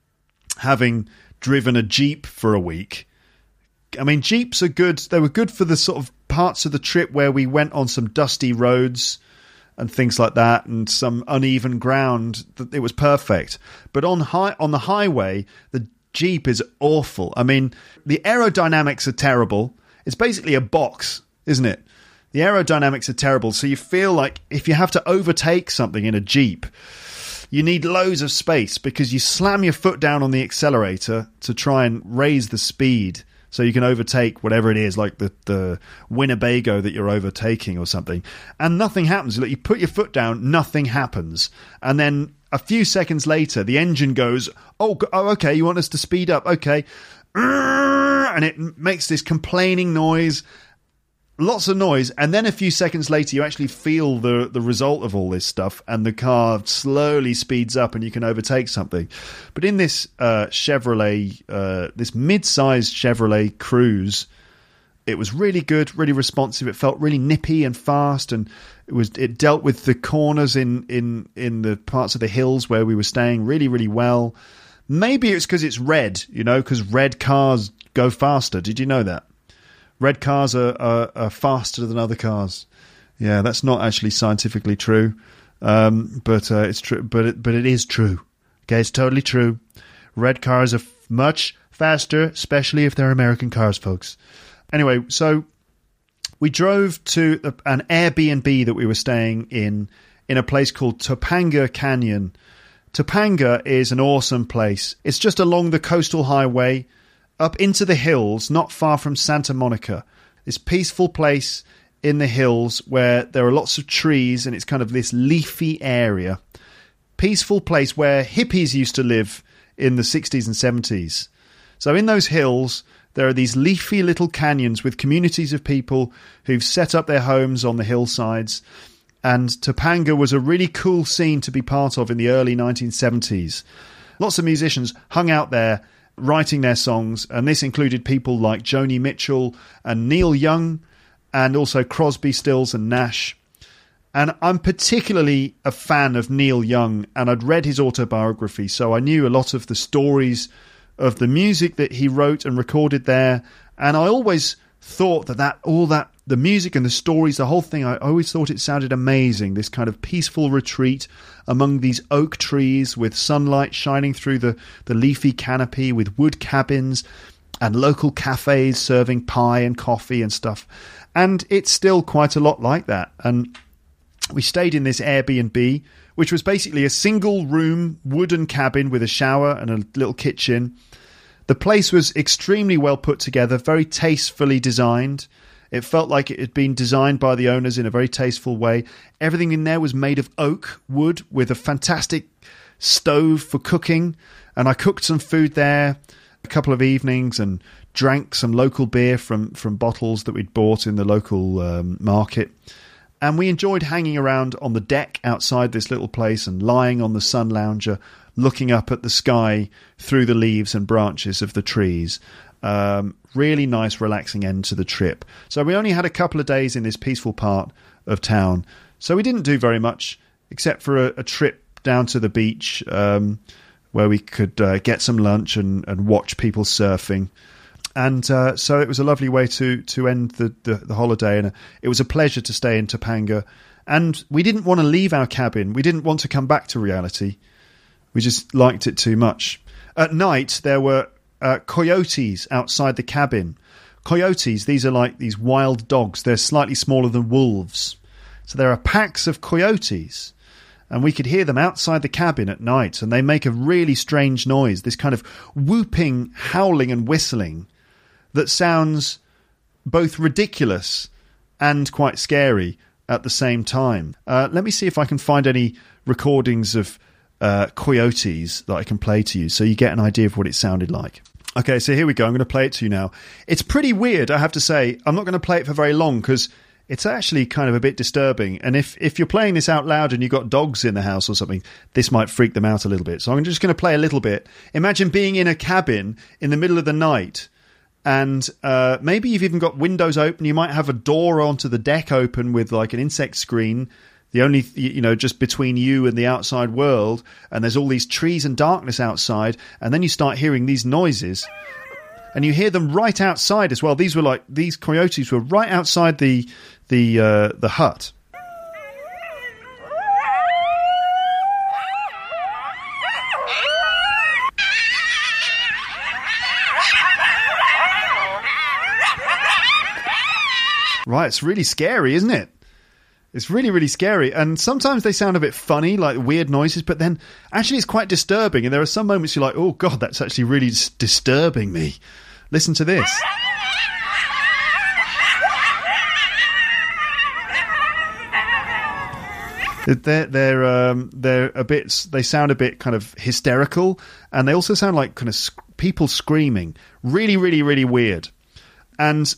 having driven a Jeep for a week. I mean, Jeeps are good. They were good for the sort of parts of the trip where we went on some dusty roads and things like that, and some uneven ground. It was perfect. But on high on the highway, the Jeep is awful. I mean, the aerodynamics are terrible. It's basically a box, isn't it? The aerodynamics are terrible. So you feel like if you have to overtake something in a Jeep, you need loads of space because you slam your foot down on the accelerator to try and raise the speed so you can overtake whatever it is, like the, the Winnebago that you're overtaking or something. And nothing happens. Like, you put your foot down, nothing happens. And then a few seconds later, the engine goes, oh, oh, okay, you want us to speed up? Okay. And it makes this complaining noise, lots of noise. And then a few seconds later, you actually feel the, the result of all this stuff, and the car slowly speeds up and you can overtake something. But in this uh, Chevrolet, uh, this mid-sized Chevrolet Cruze, it was really good, really responsive. It felt really nippy and fast, and it was it dealt with the corners in, in, in the parts of the hills where we were staying really, really well. Maybe it's because it's red, you know, because red cars go faster. Did you know that? Red cars are, are, are faster than other cars. Yeah, that's not actually scientifically true, um, but uh, it's true. But it, but it is true. Okay, it's totally true. Red cars are f- much faster, especially if they're American cars, folks. Anyway, so we drove to an Airbnb that we were staying in, in a place called Topanga Canyon. Topanga is an awesome place. It's just along the coastal highway, up into the hills, not far from Santa Monica. This peaceful place in the hills where there are lots of trees, and it's kind of this leafy area. Peaceful place where hippies used to live in the sixties and seventies. So in those hills, there are these leafy little canyons with communities of people who've set up their homes on the hillsides. And Topanga was a really cool scene to be part of in the early nineteen seventies. Lots of musicians hung out there writing their songs, and this included people like Joni Mitchell and Neil Young, and also Crosby, Stills and Nash. And I'm particularly a fan of Neil Young, and I'd read his autobiography, so I knew a lot of the stories of the music that he wrote and recorded there. And I always thought that, that all that, the music and the stories, the whole thing, I always thought it sounded amazing. This kind of peaceful retreat among these oak trees with sunlight shining through the, the leafy canopy, with wood cabins. and local cafes serving pie and coffee and stuff. And it's still quite a lot like that. And we stayed in this Airbnb, which was basically a single room wooden cabin with a shower and a little kitchen. The place was extremely well put together, very tastefully designed. It felt like it had been designed by the owners in a very tasteful way. Everything in there was made of oak wood with a fantastic stove for cooking. And I cooked some food there a couple of evenings and drank some local beer from, from bottles that we'd bought in the local um, market. And we enjoyed hanging around on the deck outside this little place and lying on the sun lounger, looking up at the sky through the leaves and branches of the trees. Um, really nice, relaxing end to the trip. So we only had a couple of days in this peaceful part of town. So we didn't do very much except for a, a trip down to the beach um, where we could uh, get some lunch and, and watch people surfing. And uh, so it was a lovely way to to end the, the, the holiday. And it was a pleasure to stay in Topanga. And we didn't want to leave our cabin. We didn't want to come back to reality. We just liked it too much. At night, there were uh, coyotes outside the cabin. Coyotes, these are like these wild dogs. They're slightly smaller than wolves. So there are packs of coyotes. And we could hear them outside the cabin at night. And they make a really strange noise, this kind of whooping, howling and whistling that sounds both ridiculous and quite scary at the same time. Uh, let me see if I can find any recordings of uh, coyotes that I can play to you so you get an idea of what it sounded like. Okay, so here we go. I'm going to play it to you now. It's pretty weird, I have to say. I'm not going to play it for very long because it's actually kind of a bit disturbing. And if, if you're playing this out loud and you've got dogs in the house or something, this might freak them out a little bit. So I'm just going to play a little bit. Imagine being in a cabin in the middle of the night. And uh, maybe you've even got windows open. You might have a door onto the deck open with like an insect screen, the only, you know, just between you and the outside world. And there's all these trees and darkness outside. And then you start hearing these noises. And you hear them right outside as well. These were like, these coyotes were right outside the the uh, the hut. Right, it's really scary, isn't it? It's really, really scary. And sometimes they sound a bit funny, like weird noises, but then actually it's quite disturbing. And there are some moments you're like, oh, God, that's actually really dis- disturbing me. Listen to this. They're, they're, um, they're a bit, they sound a bit kind of hysterical. And they also sound like kind of sc- people screaming. Really, really, really weird. And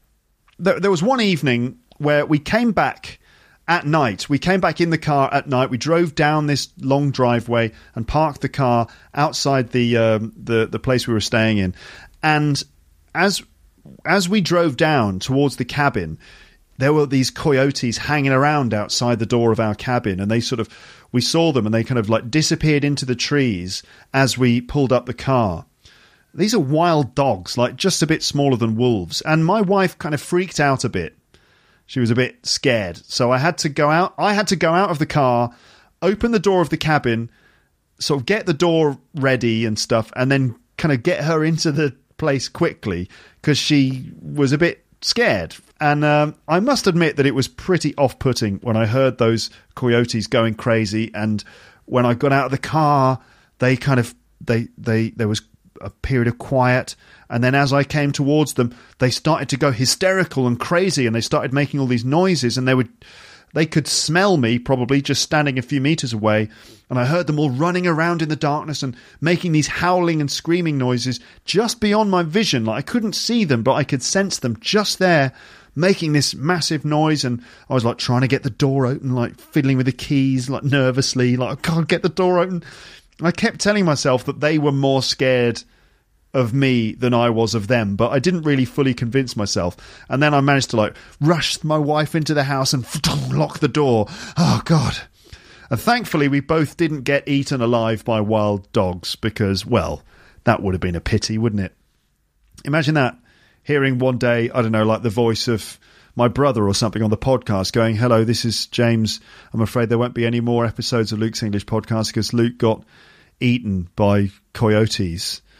th- there was one evening where we came back at night. We came back in the car at night. We drove down this long driveway and parked the car outside the um, the the place we were staying in. And as as we drove down towards the cabin, there were these coyotes hanging around outside the door of our cabin, and they sort of we saw them and they kind of like disappeared into the trees as we pulled up the car. These are wild dogs, like just a bit smaller than wolves. And my wife kind of freaked out a bit. She was a bit scared. So I had to go out. I had to go out of the car, open the door of the cabin, sort of get the door ready and stuff, and then kind of get her into the place quickly because she was a bit scared. And um, I must admit that it was pretty off-putting when I heard those coyotes going crazy. And when I got out of the car, they kind of, they, they, there was a period of quiet, and then as I came towards them, they started to go hysterical and crazy, and they started making all these noises, and they would they could smell me probably just standing a few meters away, and I heard them all running around in the darkness and making these howling and screaming noises just beyond my vision. Like I couldn't see them, but I could sense them just there making this massive noise. And I was like trying to get the door open, like fiddling with the keys, like nervously, like I can't get the door open. I kept telling myself that they were more scared of me than I was of them, but I didn't really fully convince myself. And then I managed to like rush my wife into the house and lock the door. Oh God. And thankfully we both didn't get eaten alive by wild dogs because, well, that would have been a pity, wouldn't it? Imagine that, hearing one day, I don't know, like the voice of my brother or something on the podcast going, hello, this is James. I'm afraid there won't be any more episodes of Luke's English Podcast because Luke got eaten by coyotes.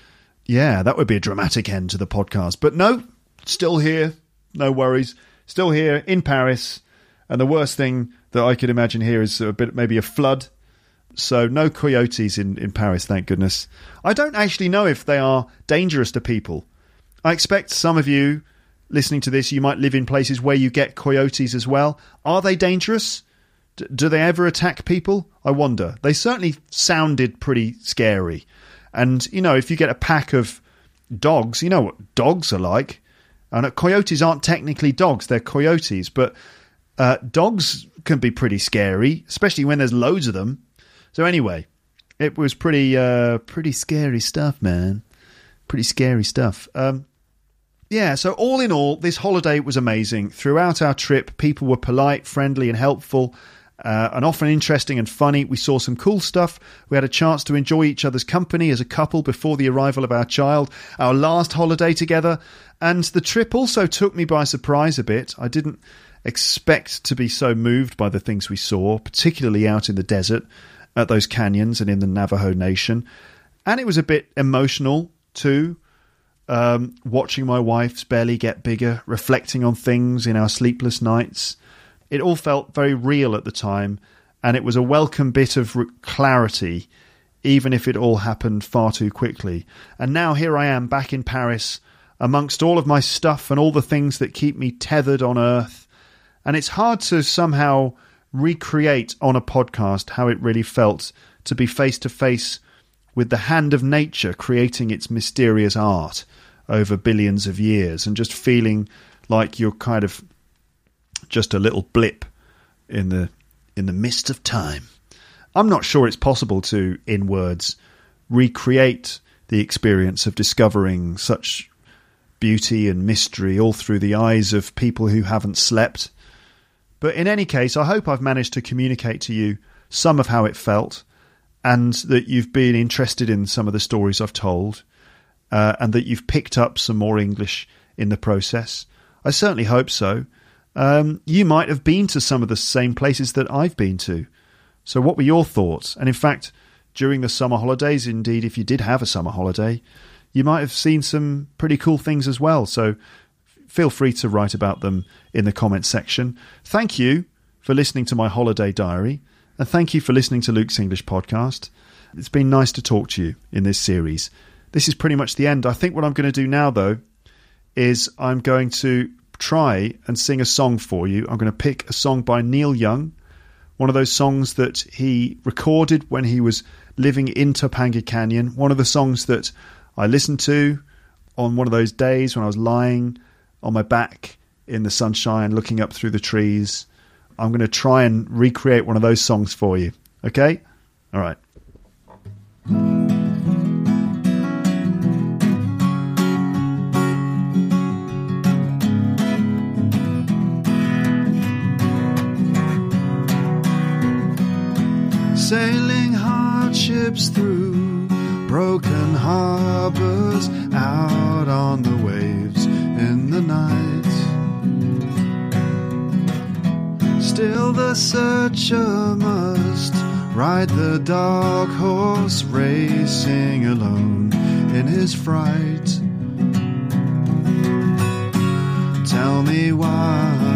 Yeah, that would be a dramatic end to the podcast. But no, still here. No worries. Still here in Paris. And the worst thing that I could imagine here is a bit, maybe a flood. So no coyotes in, in Paris, thank goodness. I don't actually know if they are dangerous to people. I expect some of you listening to this, you might live in places where you get coyotes as well. Are they dangerous? D- do they ever attack people? I wonder. They certainly sounded pretty scary. And, you know, if you get a pack of dogs, you know what dogs are like. And coyotes aren't technically dogs, they're coyotes. But uh, dogs can be pretty scary, especially when there's loads of them. So anyway, it was pretty uh, pretty scary stuff, man. Pretty scary stuff. Um, yeah, so all in all, this holiday was amazing. Throughout our trip, people were polite, friendly and helpful. Uh, and often interesting and funny. We saw some cool stuff. We had a chance to enjoy each other's company as a couple before the arrival of our child, our last holiday together. And the trip also took me by surprise a bit. I didn't expect to be so moved by the things we saw, particularly out in the desert, at those canyons and in the Navajo Nation. And it was a bit emotional too, um, watching my wife's belly get bigger, reflecting on things in our sleepless nights. It all felt very real at the time, and it was a welcome bit of clarity, even if it all happened far too quickly. And now here I am back in Paris, amongst all of my stuff and all the things that keep me tethered on Earth. And it's hard to somehow recreate on a podcast how it really felt to be face to face with the hand of nature creating its mysterious art over billions of years, and just feeling like you're kind of just a little blip in the in the mist of time. I'm not sure it's possible to, in words, recreate the experience of discovering such beauty and mystery all through the eyes of people who haven't slept. But in any case, I hope I've managed to communicate to you some of how it felt, and that you've been interested in some of the stories I've told, uh, and that you've picked up some more English in the process. I certainly hope so. Um, you might have been to some of the same places that I've been to. So what were your thoughts? And in fact, during the summer holidays, indeed, if you did have a summer holiday, you might have seen some pretty cool things as well. So feel free to write about them in the comments section. Thank you for listening to my holiday diary, and thank you for listening to Luke's English Podcast. It's been nice to talk to you in this series. This is pretty much the end. I think what I'm going to do now, though, is I'm going to try and sing a song for you. I'm going to pick a song by Neil Young, one of those songs that he recorded when he was living in Topanga Canyon, one of the songs that I listened to on one of those days when I was lying on my back in the sunshine looking up through the trees. I'm going to try and recreate one of those songs for you. Okay? All right. Sailing hardships through broken harbors, out on the waves in the night. Still the searcher must ride the dark horse, racing alone in his fright. Tell me why.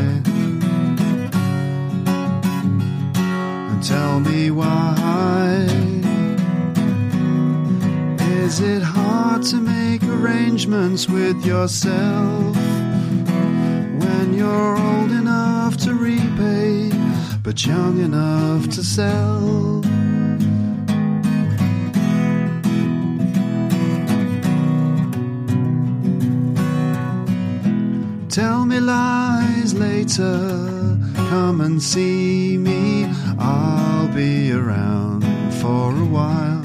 Tell me why. Is it hard to make arrangements with yourself when you're old enough to repay but young enough to sell? Tell me lies later, come and see me, I'll be around for a while.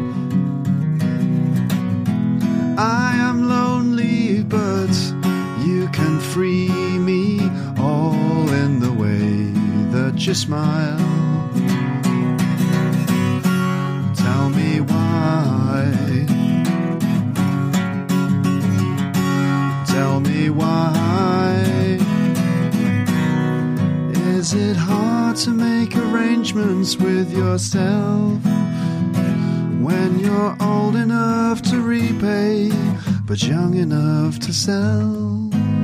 I am lonely, but you can free me, all in the way that you smile. Tell me why. Tell me why. Is it hard to make arrangements with yourself when you're old enough to repay, but young enough to sell.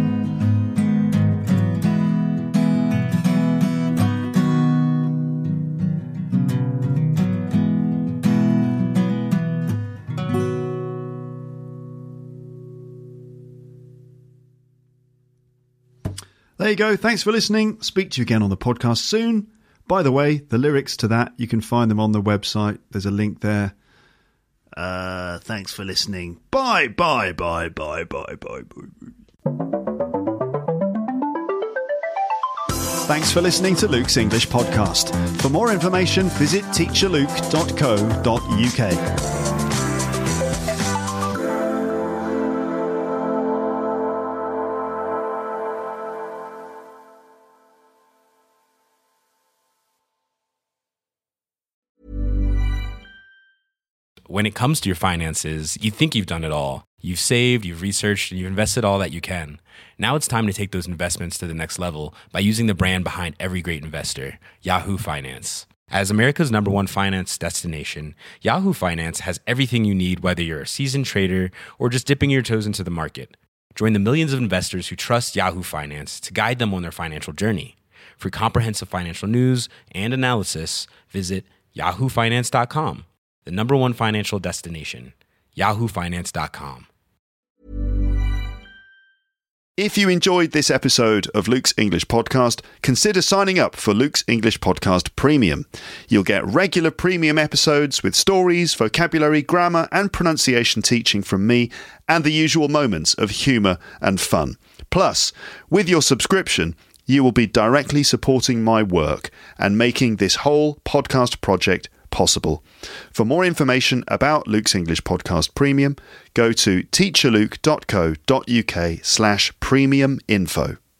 There you go. Thanks for listening. Speak to you again on the podcast soon. By the way, the lyrics to that, you can find them on the website. There's a link there. Uh, thanks for listening. Bye, bye, bye, bye, bye, bye, bye. Thanks for listening to Luke's English Podcast. For more information, visit teacher luke dot co dot uk. When it comes to your finances, you think you've done it all. You've saved, you've researched, and you've invested all that you can. Now it's time to take those investments to the next level by using the brand behind every great investor, Yahoo Finance. As America's number one finance destination, Yahoo Finance has everything you need, whether you're a seasoned trader or just dipping your toes into the market. Join the millions of investors who trust Yahoo Finance to guide them on their financial journey. For comprehensive financial news and analysis, visit yahoo finance dot com. The number one financial destination, yahoo finance dot com. If you enjoyed this episode of Luke's English Podcast, consider signing up for Luke's English Podcast Premium. You'll get regular premium episodes with stories, vocabulary, grammar, and pronunciation teaching from me, and the usual moments of humour and fun. Plus, with your subscription, you will be directly supporting my work and making this whole podcast project possible. For more information about Luke's English Podcast Premium, go to teacher luke dot co dot uk slash premium info.